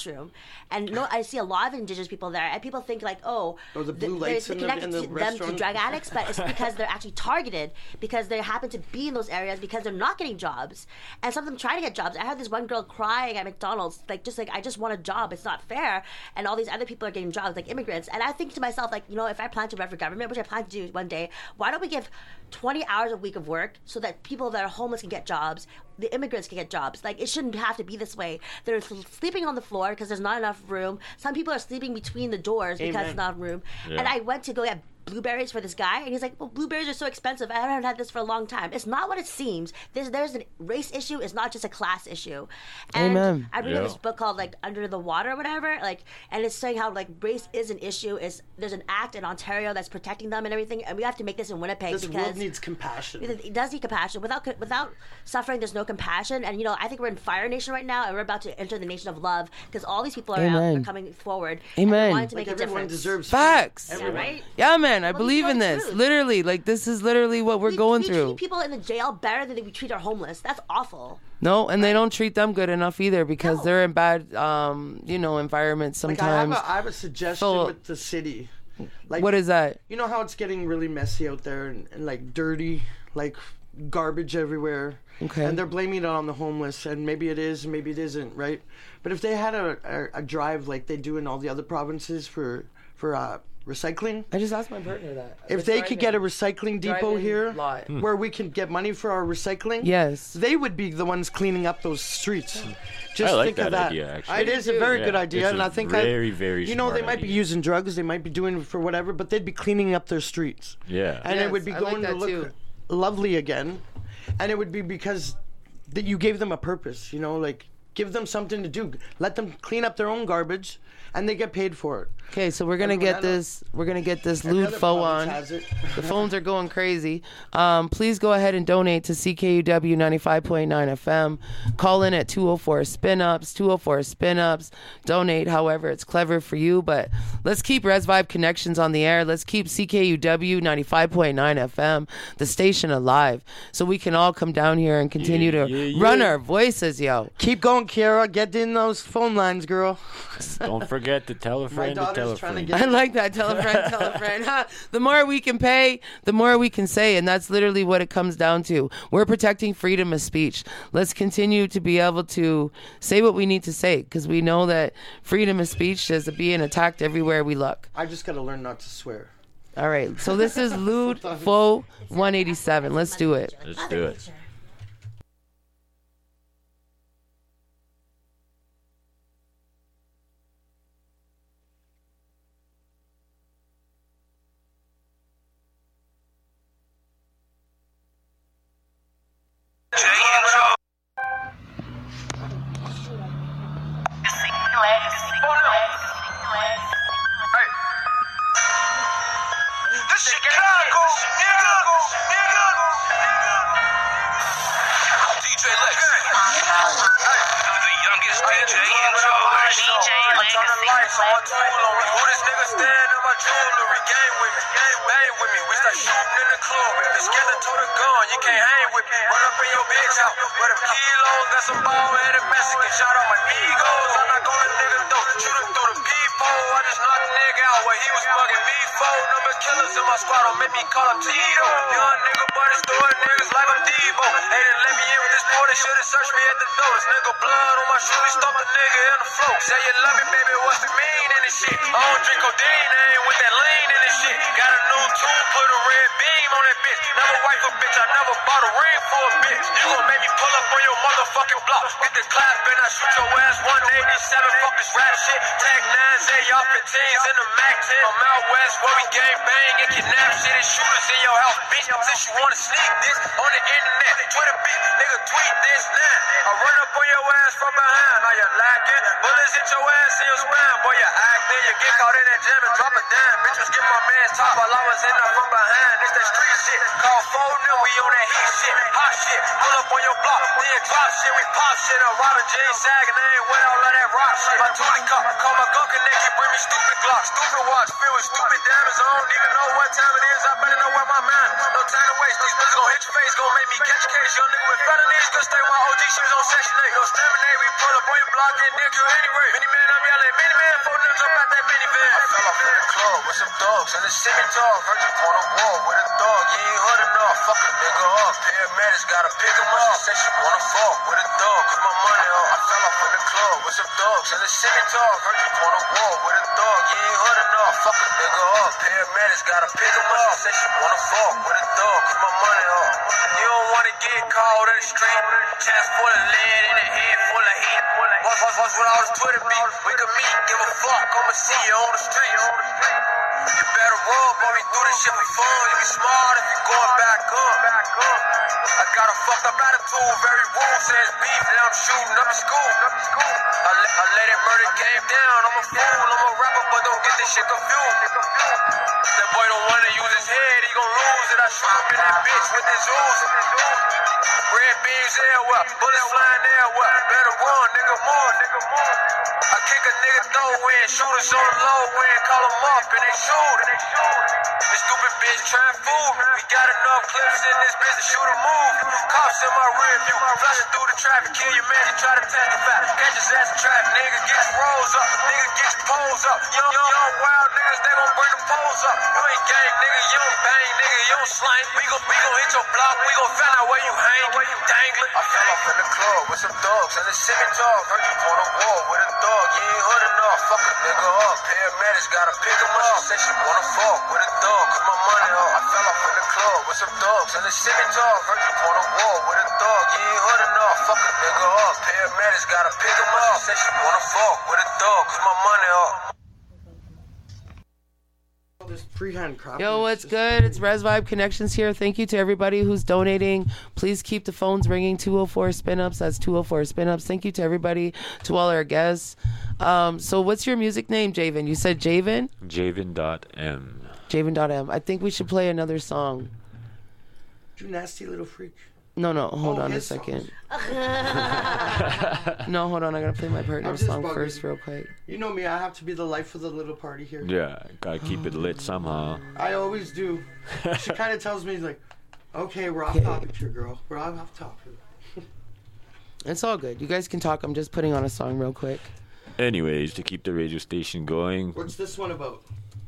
And no, I see a lot of indigenous people there, and people think like, oh, Oh, the blue th- lights they're in the- connected in the to them to restaurant. drug addicts, but it's because they're actually targeted because they happen to be in those areas because they're not getting jobs, and some of them try to get jobs. I had this one girl crying at McDonald's, like just like I just want a job. It's not fair, and all these other people are getting jobs, like immigrants. And I think to myself, like, you know, if I plan to run for government, which I plan to do one day, why don't we give twenty hours a week of work so that people that are homeless can get jobs, the immigrants can get jobs? Like, it shouldn't have to be this way. They're sleeping on the floor because there's not enough room. Some people are sleeping between the doors because Amen. there's not room. Yeah. And I went to go get blueberries for this guy, and he's like, well, blueberries are so expensive. I haven't had this for a long time. It's not what it seems. There's there's a race issue. It's not just a class issue. And Amen. I read Yeah. this book called like Under the Water or whatever, like, and it's saying how like race is an issue. Is there's an act in Ontario that's protecting them and everything, and we have to make this in Winnipeg This because world needs compassion. it does need compassion. Without without suffering, there's no compassion. And you know, I think we're in Fire Nation right now, and we're about to enter the nation of love because all these people are out, Amen. are coming forward. And Amen. they're wanting to Like make a everyone difference. deserves Facts. Yeah, Everyone. right? Yeah, man, I Well, believe you in know this. the truth. Literally, like this is literally what we're We- going we through. treat people in the jail better than we treat our homeless. That's awful. No, and they don't treat them good enough either because No. they're in bad, um, you know, environments Like I have, sometimes. a, I have a suggestion So- with the city. Like, What is that? you know how it's getting really messy out there and, and like dirty, like garbage everywhere. Okay. And they're blaming it on the homeless, and maybe it is, maybe it isn't, right? But if they had a, a, a drive like they do in all the other provinces for for uh, recycling, I just asked my partner that. if they could get a recycling depot drive-in here lot. where we can get money for our recycling, Yes. they would be the ones cleaning up those streets. Just I like think that of that. idea, actually. It is a very Yeah, good idea, it's and a I think very, I, very you know, they smart might be idea. using drugs, they might be doing it for whatever, but they'd be cleaning up their streets, Yeah. and Yes, it would be I like going to that look too. lovely again, and it would be because that you gave them a purpose. You know, like give them something to do, let them clean up their own garbage, and they get paid for it. Okay, so we're gonna Everyone get I know- this. We're gonna get this Every lewd other foe province on. has it. The phones are going crazy. Um, please go ahead and donate to C K U W ninety-five point nine F M. Call in at two oh four spin ups, two oh four spin ups. Donate however it's clever for you. But let's keep Res Vibe Connections on the air. Let's keep C K U W ninety-five point nine F M, the station, alive, so we can all come down here and continue Yeah, to yeah, yeah. run our voices, yo. Keep going, Kiara. Get in those phone lines, girl. Don't forget to tell a friend to daughter's tell a trying to friend. get- I like that. Tell a friend, tell a friend. Huh? The more we can pay, the more we can say. And that's literally what it comes down to. We're protecting freedom of speech. Let's continue to be able to say what we need to say because we know that freedom of speech is being attacked everywhere we look. I just gotta learn not to swear. All right. So this is Lewd Foe one eighty-seven. Let's do it. Let's do it. This Chicago, nigga, nigga, nigga. D J Lex. The youngest D J in charge. D J Lex. Turn the lights on my tool on me. Who this nigga stand in my jewelry? Game with me, game bang with me. We start shooting in the club. If you scared to tote a gun, you can't hang with me. Run up in your bitch house with them kilos. Got some ball headed Mexican. Shout out my egos. I'm not gonna nigga though. Shoot him through the peephole. I just knocked the nigga out where he was bugging me. Four number killers in my squad don't make me call him Tito. Young nigga, but it's throwing niggas like I'm Devo. They didn't let me in with this boy, they should've searched me at the door. This nigga blood on my shoe, he stumped the nigga in the floor. Say you love me, baby, what's the mean in this shit? I don't drink codeine, I ain't with that lean in this shit. Got a new tune, put a red beam on that bitch. Never wife a bitch, I never bought a ring for a bitch. You gon' make me pull up on your motherfucking block. Get the clap and I shoot your ass one eighty-seven. Fuck this rap shit. Tag nines, A R fifteens in the Mac ten. I'm out west where we gang bang and kidnap shit and shooters in your house, bitch. Since you wanna sneak this on the internet, Twitter bitch, nigga tweet this now. I run up on your ass from behind. Now you lacking. Bullets hit your ass in your spine. Boy, you acting. You get caught in that jam and drop a dime. Bitch was getting my man's top while I was in there from behind. It's that street shit. Call phone number. we on that heat shit, hot shit. Pull up on your block, then drop shit. We pop shit. I'm robbing jeans, sagging, I ain't wet all of that rock shit. My twenty cup, call my gun connected, bring me stupid Glock, stupid watch, filled with stupid diamonds. I don't even know what time it is. I better know where my man. No time to waste. These bitches gon' hit your face, gon' make me catch a case. Young nigga with felonies, gonna stay with my O G shoes on section eight. No staminate, we pull up on your block and nick you anyway. Mini man, I'm yelling, mini man, four niggas up at that minivan. I fell off in the club with some dogs and the semi talk. Heard you on a wall with a dog, you ain't heard enough. Fuck a nigga up. Paramedics gotta pick him up. She said she wanna fuck with a dog, cause my money up. I fell off in the club with some dogs and the semi talk. Heard you on a wall with a dog, you ain't heard enough. Fuck a nigga up. Paramedics gotta pick him up. She said she wanna fuck with a dog, cause my money up. You don't wanna get caught in the street. Chest full of lead and a head full of heat. Once, once, once with all this Twitter beef, we can meet, give a fuck, I'ma see you on the streets. You better run, boy, we do this shit for fun. You be smart if you going back up. I got a fucked up attitude, very rude, says beef, now I'm shooting up in school. I, let, I let it murder game down, I'm a fool, I'm a rapper, but don't get this shit confused. That boy don't wanna use his head, he gon' lose it. I shoot him in that bitch with his ooze. Red beams everywhere, bullets flying everywhere. Better run, nigga, more, nigga, more. I kick a nigga throw in, shooters on the low end, call them up and they shoot. This stupid bitch trying fool me. We got enough clips in this bitch to shoot a move. Cops in my rear view, flushing through the traffic, kill your man, you try to testify. Catch his ass in traffic, nigga get your rolls up, nigga get your poles up. Young, young, wild niggas, they gon' bring the poles up. You ain't gang, nigga, you don't bang, nigga, you don't slang. We gon' we gon' hit your block, we gon' find out where you hang, where you dangling. I fell off in the club with some dogs and the semi talk. Heard you on a wall with a dog, you ain't heard enough. Fuck a nigga up, paramedics gotta pick him up. She said she wanna fuck with a dog, cause my money up. I fell off in the club with some dogs and the semi talk. Heard you on a wall with a dog, you ain't heard enough. Fuck a nigga up, paramedics gotta pick him up. She said she wanna fuck with a dog, cause my money up. This freehand crap. Yo, is what's just- good? It's Res Vibe Connections here. Thank you to everybody who's donating. Please keep the phones ringing. two oh four spin ups. That's two oh four spin ups. Thank you to everybody, to all our guests. Um, so, what's your music name, Javen? You said Javen? Javen dot M. Javen.m. I think we should play another song. You nasty little freak. No, no, hold Oh, on a his second. No, hold on. I gotta play my I'm partner's just song bugging first, you. real quick. You know me, I have to be the life of the little party here. Yeah, gotta keep it lit somehow. I always do. She kind of tells me, like, okay, we're off Okay. topic here, girl. We're off topic. It's all good. You guys can talk. I'm just putting on a song real quick. Anyways, to keep the radio station going. What's this one about?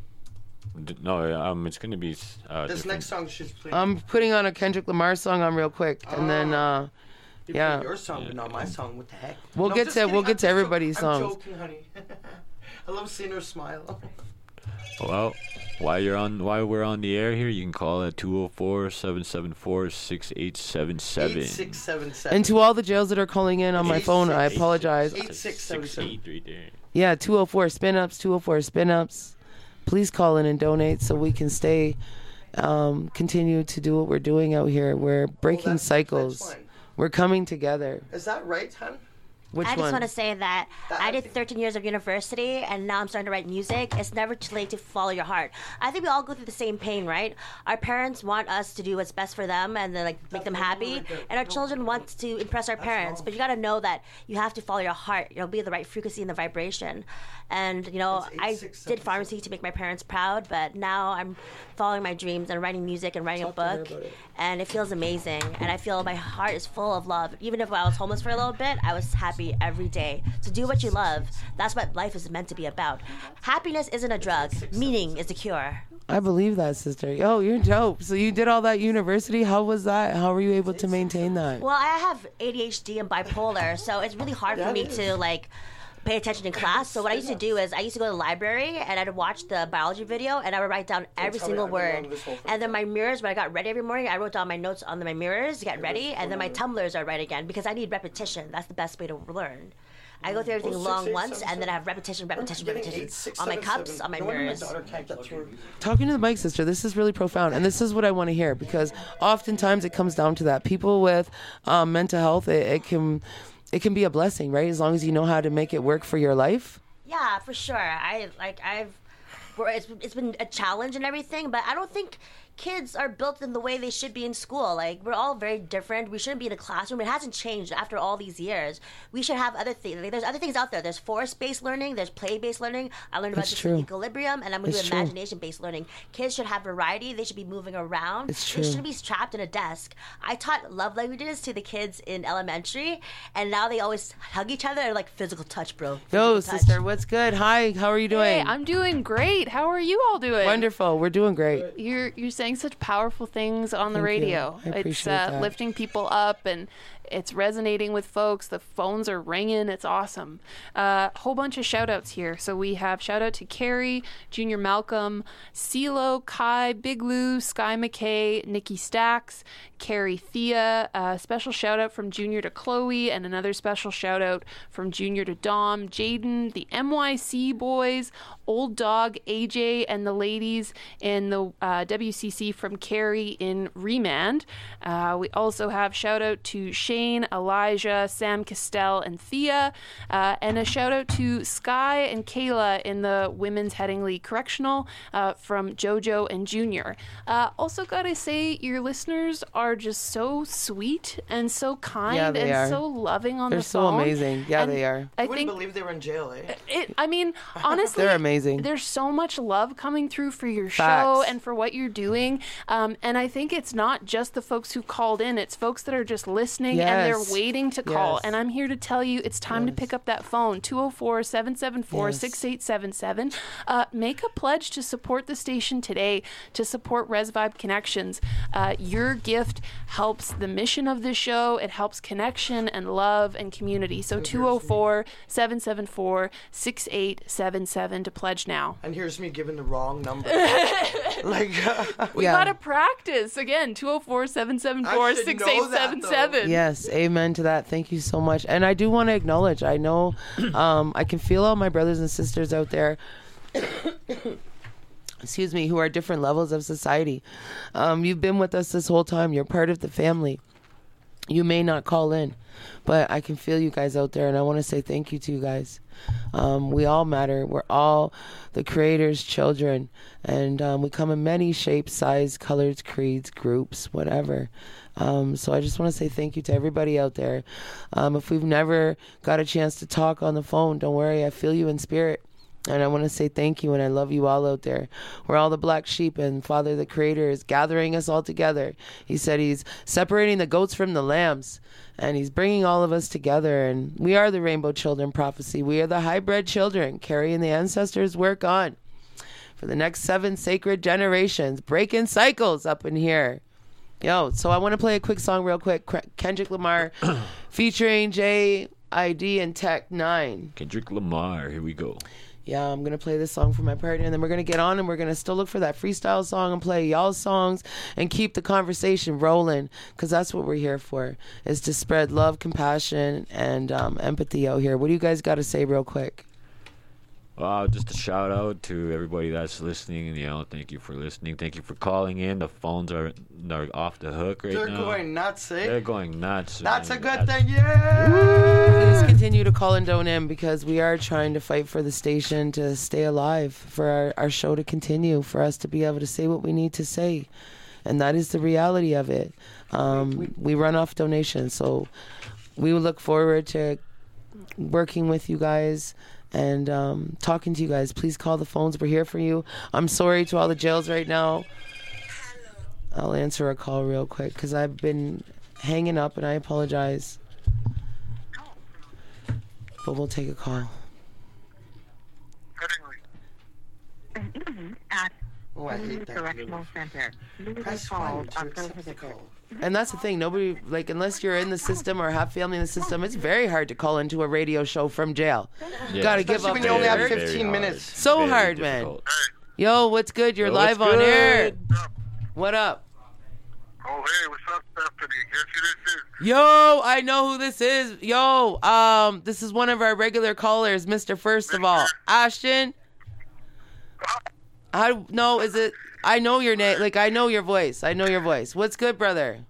d- No, um, it's gonna be. Uh, This different- next song she's playing. I'm putting on a Kendrick Lamar song on real quick, and then uh, You yeah. play your song, but not my song. What the heck? We'll No, get just to- kidding. we'll I'm get to just jo- everybody's I'm songs. joking, honey. I love seeing her smile. Well, while you're on, while we're on the air here, you can call at two oh four, seven seven four, six eight seven seven. Eight six seven seven. and to all the jails that are calling in on my Eight phone, six- I apologize. Eight six seven seven. eight right there. Yeah, two oh four spin ups, two oh four spin ups. Please call in and donate so we can stay, um, continue to do what we're doing out here. We're breaking that's- cycles. that's fine. We're coming together. Is that right, hon? Which I just one? want to say that That- I did thirteen years of university, and now I'm starting to write music. It's never too late to follow your heart. I think we all go through the same pain, right? Our parents want us to do what's best for them and then like make them happy, and our children want to impress our parents. But you got to know that you have to follow your heart. You know, be the right frequency and the vibration. And you know, It's eight, I six, seven, did pharmacy to make my parents proud, but now I'm following my dreams and writing music and writing Talk a to her book, about it. and it feels amazing. And I feel my heart is full of love. Even if I was homeless for a little bit, I was happy every day. So do what you love. That's what life is meant to be about. Happiness isn't a drug. Meaning is the cure. I believe that, sister. Yo, you're dope. So you did all that university. How was that? How were you able to maintain that? Well, I have A D H D and bipolar, so it's really hard for me to like pay attention in class. So what I used to do is I used to go to the library and I'd watch the biology video and I would write down every tell me single I've been wrong word. with this whole thing. And then my mirrors, when I got ready every morning, I wrote down my notes on my mirrors to get ready, and then my tumblers I write again because I need repetition. That's the best way to learn. I go through everything Oh, six, long eight, once, seven, and then I seven. have repetition, repetition, Getting repetition eight, six, on my seven, cups, seven. on my No wonder mirrors. daughter can't get through. Talking to the mic, sister, this is really profound. And this is what I want to hear, because oftentimes it comes down to that. People with um, mental health, it, it can it can be a blessing, right? As long as you know how to make it work for your life. Yeah, for sure. I like I've, well, it's it's been a challenge and everything, but I don't think kids are built in the way they should be in school. Like, we're all very different. We shouldn't be in a classroom. It hasn't changed after all these years. We should have other things. Like, there's other things out there. There's forest-based learning. There's play-based learning. I learned about It's this true. in equilibrium, and I'm going to It's do true. imagination-based learning. Kids should have variety. They should be moving around. It's They true. shouldn't be trapped in a desk. I taught love languages to the kids in elementary, and now they always hug each other. Like, physical touch, bro. Yo, Physical touch. sister, what's good? Hi, how are you doing? Hey, I'm doing great. How are you all doing? Wonderful. We're doing great. You're you're saying such powerful things on the Thank you. radio. I It's appreciate uh, that. lifting people up and it's resonating with folks. The phones are ringing. It's awesome. A uh, whole bunch of shout outs here. So we have shout out to Carrie, Junior Malcolm, CeeLo, Kai, Big Lou, Sky McKay, Nikki Stacks, Carrie Thea. A special shout out from Junior to Chloe, and another special shout out from Junior to Dom, Jaden, the M Y C boys, Old Dog, A J, and the ladies in the uh, W C C from Carrie in Remand. Uh, we also have shout out to Shane, Elijah, Sam Castell, and Thea, uh, and a shout out to Sky and Kayla in the Women's Headingley Correctional uh, from JoJo and Junior. Uh, also, gotta say, your listeners are just so sweet and so kind Yeah, they and are. so loving on They're the so phone. amazing. Yeah, And they are. I I wouldn't think believe they were in jail, eh? it, I mean, honestly, They're amazing. There's so much love coming through for your show Facts. and for what you're doing. Um, and I think it's not just the folks who called in, it's folks that are just listening and they're Yes. waiting to call. Yes. And I'm here to tell you it's time to Yes. pick up that phone, two oh four, seven seven four, six eight seven seven. Uh, make a pledge to support the station today, to support Res Vibe Connections. Uh, your gift helps the mission of this show. It helps connection and love and community. So two oh four, seven seven four, six eight seven seven to pledge now. And here's me giving the wrong number. like, We Yeah. gotta practice again. two oh four, seven seven four, six eight seven seven. Yes, amen to that. Thank you so much. And I do want to acknowledge, I know um, I can feel all my brothers and sisters out there, excuse me, who are different levels of society. Um, you've been with us this whole time. You're part of the family. You may not call in, but I can feel you guys out there, and I want to say thank you to you guys. Um, we all matter. We're all the Creator's children, and um, we come in many shapes, size, colors, creeds, groups, whatever. Um, so I just want to say thank you to everybody out there. Um, if we've never got a chance to talk on the phone, don't worry. I feel you in spirit. And I want to say thank you, and I love you all out there. We're all the black sheep, and Father, the Creator, is gathering us all together. He said he's separating the goats from the lambs, and he's bringing all of us together. And we are the Rainbow Children Prophecy. We are the hybrid children, carrying the ancestors' work on for the next seven sacred generations, breaking cycles up in here. Yo, so I want to play a quick song real quick. Kendrick Lamar featuring J I D and Tech Nine. Kendrick Lamar, here we go. Yeah, I'm going to play this song for my partner, and then we're going to get on, and we're going to still look for that freestyle song and play y'all's songs and keep the conversation rolling, because that's what we're here for, is to spread love, compassion, and um, empathy out here. What do you guys got to say real quick? Wow, just a shout out to everybody that's listening. You know, thank you for listening. Thank you for calling in. The phones are, are off the hook right they're now. going nuts, eh? They're going nuts. That's a man. good That's- thing, yeah! Please continue to call and don't in, because we are trying to fight for the station to stay alive, for our, our show to continue, for us to be able to say what we need to say. And that is the reality of it. Um, we run off donations, so we look forward to working with you guys and um, talking to you guys. Please call the phones. We're here for you. I'm sorry to all the jails right now. I'll answer a call real quick because I've been hanging up, and I apologize. But we'll take a call. At Oh, I hate that. Correctional Center. Press one to accept the call. And that's the thing. Nobody, like, unless you're in the system or have family in the system, it's very hard to call into a radio show from jail. Yeah. Gotta give Especially up when you only have there. Very, fifteen very minutes. hard. So Very hard, man. difficult. Yo, what's good? You're Yo, live what's on air. good? What up? Oh, hey, what's up, Stephanie? Guess who this is? Yo, I know who this is. Yo, um, this is one of our regular callers, Mister First of all, Ashton. I no, is it? I know your name. Like, I know your voice. I know your voice. What's good, brother?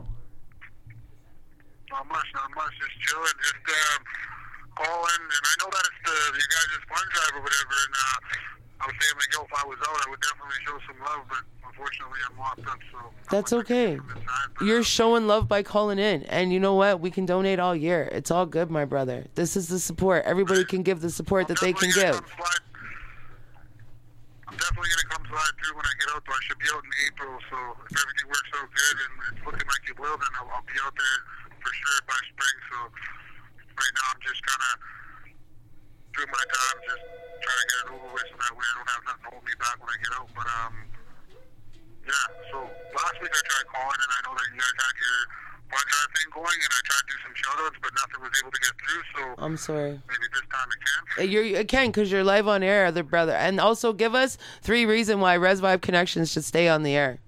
Not much, not much. Just chilling, just um, calling. And I know that it's the you guys' fun drive or whatever. And uh, I was saying, like, yo, if I was out, I would definitely show some love, but unfortunately, I'm locked up, so. That's I'm okay. from this side, but, You're uh, showing love by calling in. And you know what? We can donate all year. It's all good, my brother. This is the support. Everybody can give the support that they can definitely give. gonna come slide- I'm definitely going to come slide through when I get out, though. I should be out in April, so if everything works out good and it's looking like it will, then I'll, I'll be out there for sure by spring. So right now I'm just kind of doing my time, just trying to get it over with so that way I don't have nothing to hold me back when I get out. But, um, yeah, so last week I tried calling, and I know that you guys had your fun drive thing going, and I tried to do some shout-outs, but nothing was able to get through, so I'm sorry. maybe this time it can. Uh, You're, you can because you're live on air, other brother. And also give us three reasons why Res Vibe Connections should stay on the air.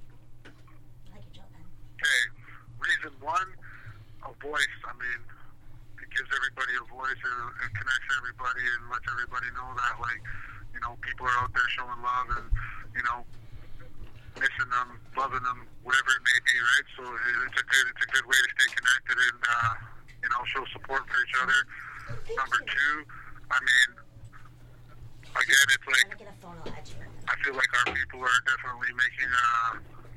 Okay, reason one, a voice. I mean, it gives everybody a voice, and it connects everybody, and lets everybody know that, like, you know, people are out there showing love, and, you know, missing them, loving them, whatever it may be, right? So it- it's a good, it's a good way to stay connected and, uh, you know, show support for each other. Number two, I mean, again, it's like, Get a phone, I'll add you. I feel like our people are definitely making uh,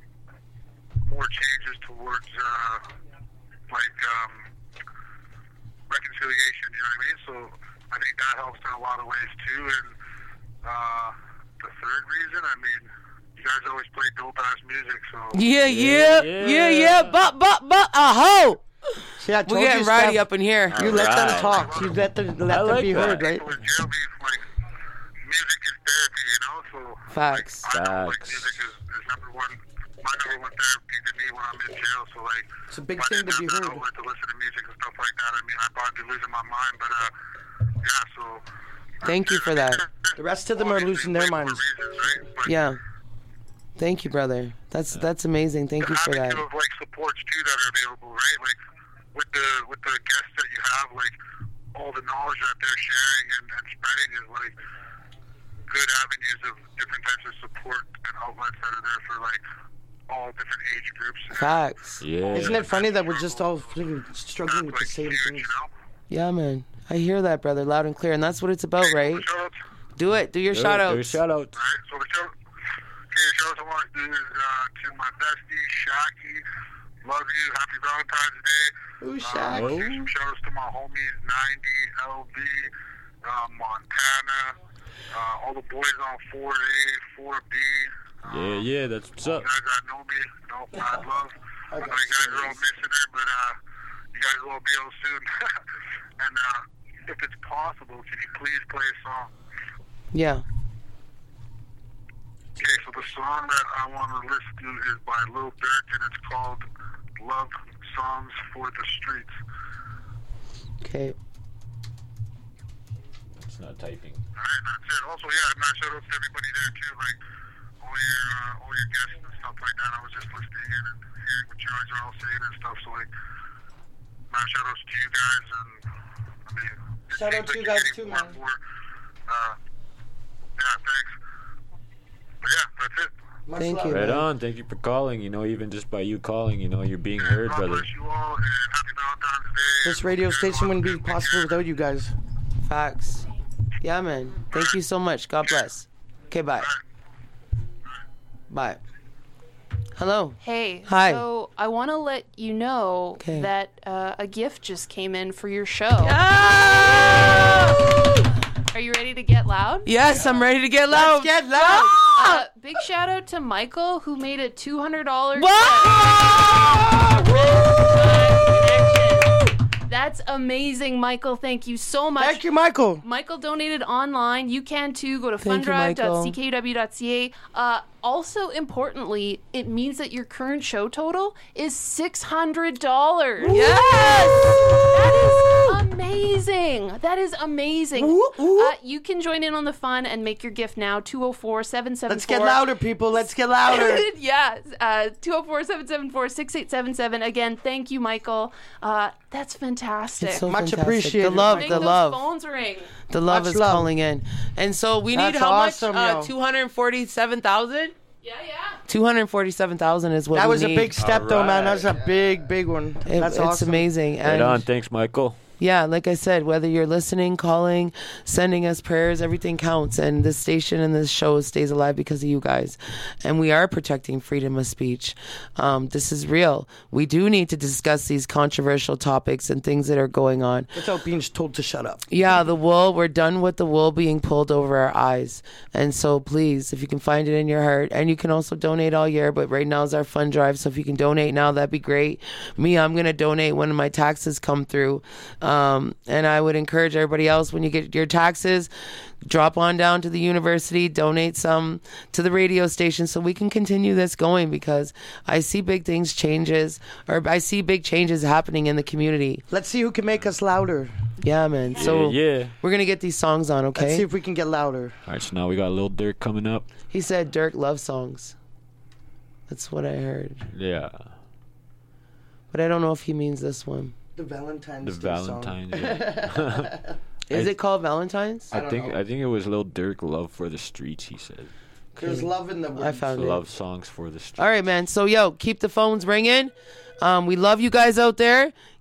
more changes towards uh, like um, reconciliation. You know what I mean? So I think that helps in a lot of ways too. And uh, the third reason, I mean, you guys always play dope ass music, so Yeah, yeah, yeah, yeah. yeah. But, but, but, a ho! See, I told We're getting you, Roddy Steph, up in here. You let them Alright. talk. You let them, let I them like be that. heard, right? people in jail be like, music is therapy, you know. So Facts. like, I know like Facts. music is, is number one. My number one therapy to me when I'm in jail. So like, It's a big if I thing didn't to be have that heard. outlet to listen to music and stuff like that, I mean, I'd probably be losing my mind. But uh, yeah. So Thank you for that. The rest of them are losing their minds. Reasons, right? But Yeah. Thank you, brother. That's that's amazing. Thank you for the that. avenue of like supports too that are available, right? Like with the with the guests that you have, like all the knowledge that they're sharing and, and spreading is like good avenues of different types of support and outlets that are there for like all different age groups. Facts. Yeah. Isn't it funny that we're just all freaking struggling with the That's, same like, huge, things? you know? Yeah, man. I hear that, brother, loud and clear. And that's what it's about, right? Shout-outs. Do it. Do your Do it, shout do outs. a shout out. Alright, so the show, okay, the shows I want to do is uh, to my bestie, Shaki. Love you. Happy Valentine's Day. Ooh, Uh, Shaq. want to do some shout outs to my homies, ninety, L V, uh, Montana, uh, all the boys on four A, four B. Uh, Yeah, yeah, that's what's all up. the guys that know me, you know, mad love. I know you guys are all missing her, but uh, you guys will be out soon. And uh, if it's possible, can you please play a song? Yeah. Okay, so the song that I want to listen to is by Lil Durk, and it's called Love Songs for the Streets. Okay. It's not typing. Alright, that's it. Also, yeah, mad shout outs to everybody there, too, like all your, uh, all your guests and stuff like that. I was just listening in and hearing what you guys are all saying and stuff, so, like, mad shout outs to you guys, and, I mean, it Shout out seems to you like guys you're too, getting more man. and more, uh, yeah, thanks. But yeah, that's it. Much Thank love, you. Right man. on. Thank you for calling. You know, even just by you calling, you know, you're being heard, God brother. bless you all, and happy Valentine's Day. This radio station wouldn't be possible without you guys. Facts. Yeah, man. Thank you so much. God bless. Okay, bye. Bye. Hello. Hey, Hi. so I want to let you know Okay. that uh, a gift just came in for your show. Are you ready to get loud? Yes, I'm ready to get loud. Let's get loud. Uh, big shout out to Michael who made a two hundred dollars That's amazing, Michael. Thank you so much. Thank you, Michael. Michael donated online. You can too. Go to Thank you, fundrive dot Michael. c k u w dot c a. Uh, also, importantly, it means that your current show total is six hundred dollars. Yes. That is amazing. That is amazing. Ooh, ooh. Uh, you can join in on the fun and make your gift now. two oh four, seven seven four Let's get louder, people. Let's get louder. yeah, uh, two oh four, seven seven four, six eight seven seven. Again, thank you, Michael. Uh, that's fantastic. It's so Much fantastic. appreciated, The love, Make the those love. phones ring. The love Much is love. calling in. And so we need That's how awesome, much? Uh, yo. two hundred forty-seven thousand? Yeah, yeah. two hundred forty-seven thousand is what That we was a need. big step, though, man. Alright. That's a big, big one. It- That's it's awesome. amazing. Right And on. Thanks, Michael. Yeah, like I said, whether you're listening, calling, sending us prayers, everything counts. And this station and this show stays alive because of you guys. And we are protecting freedom of speech. Um, this is real. We do need to discuss these controversial topics and things that are going on. Without being told to shut up. Yeah, the wool, we're done with the wool being pulled over our eyes. And so please, if you can find it in your heart, and you can also donate all year, but right now is our fund drive. So if you can donate now, that'd be great. Me, I'm going to donate when my taxes come through. Um, and I would encourage everybody else, when you get your taxes, drop on down to the university, donate some to the radio station so we can continue this going, because I see big things changes, or I see big changes happening in the community. Let's see who can make us louder. Yeah, man. So Yeah, yeah. we're going to get these songs on, okay? Let's see if we can get louder. All right, so now we got Lil Durk coming up. He said Dirk loves songs. That's what I heard. Yeah. But I don't know if he means this one. The Valentine's The Day Valentine's Day. Is I- it called Valentine's? I I don't think know. I think it was Lil Durk, Love for the Streets, he said. song. There's love in the words. I found it. Love songs for the streets. All right, man. So, yo, keep the phones ringing. Um, we love you guys out there.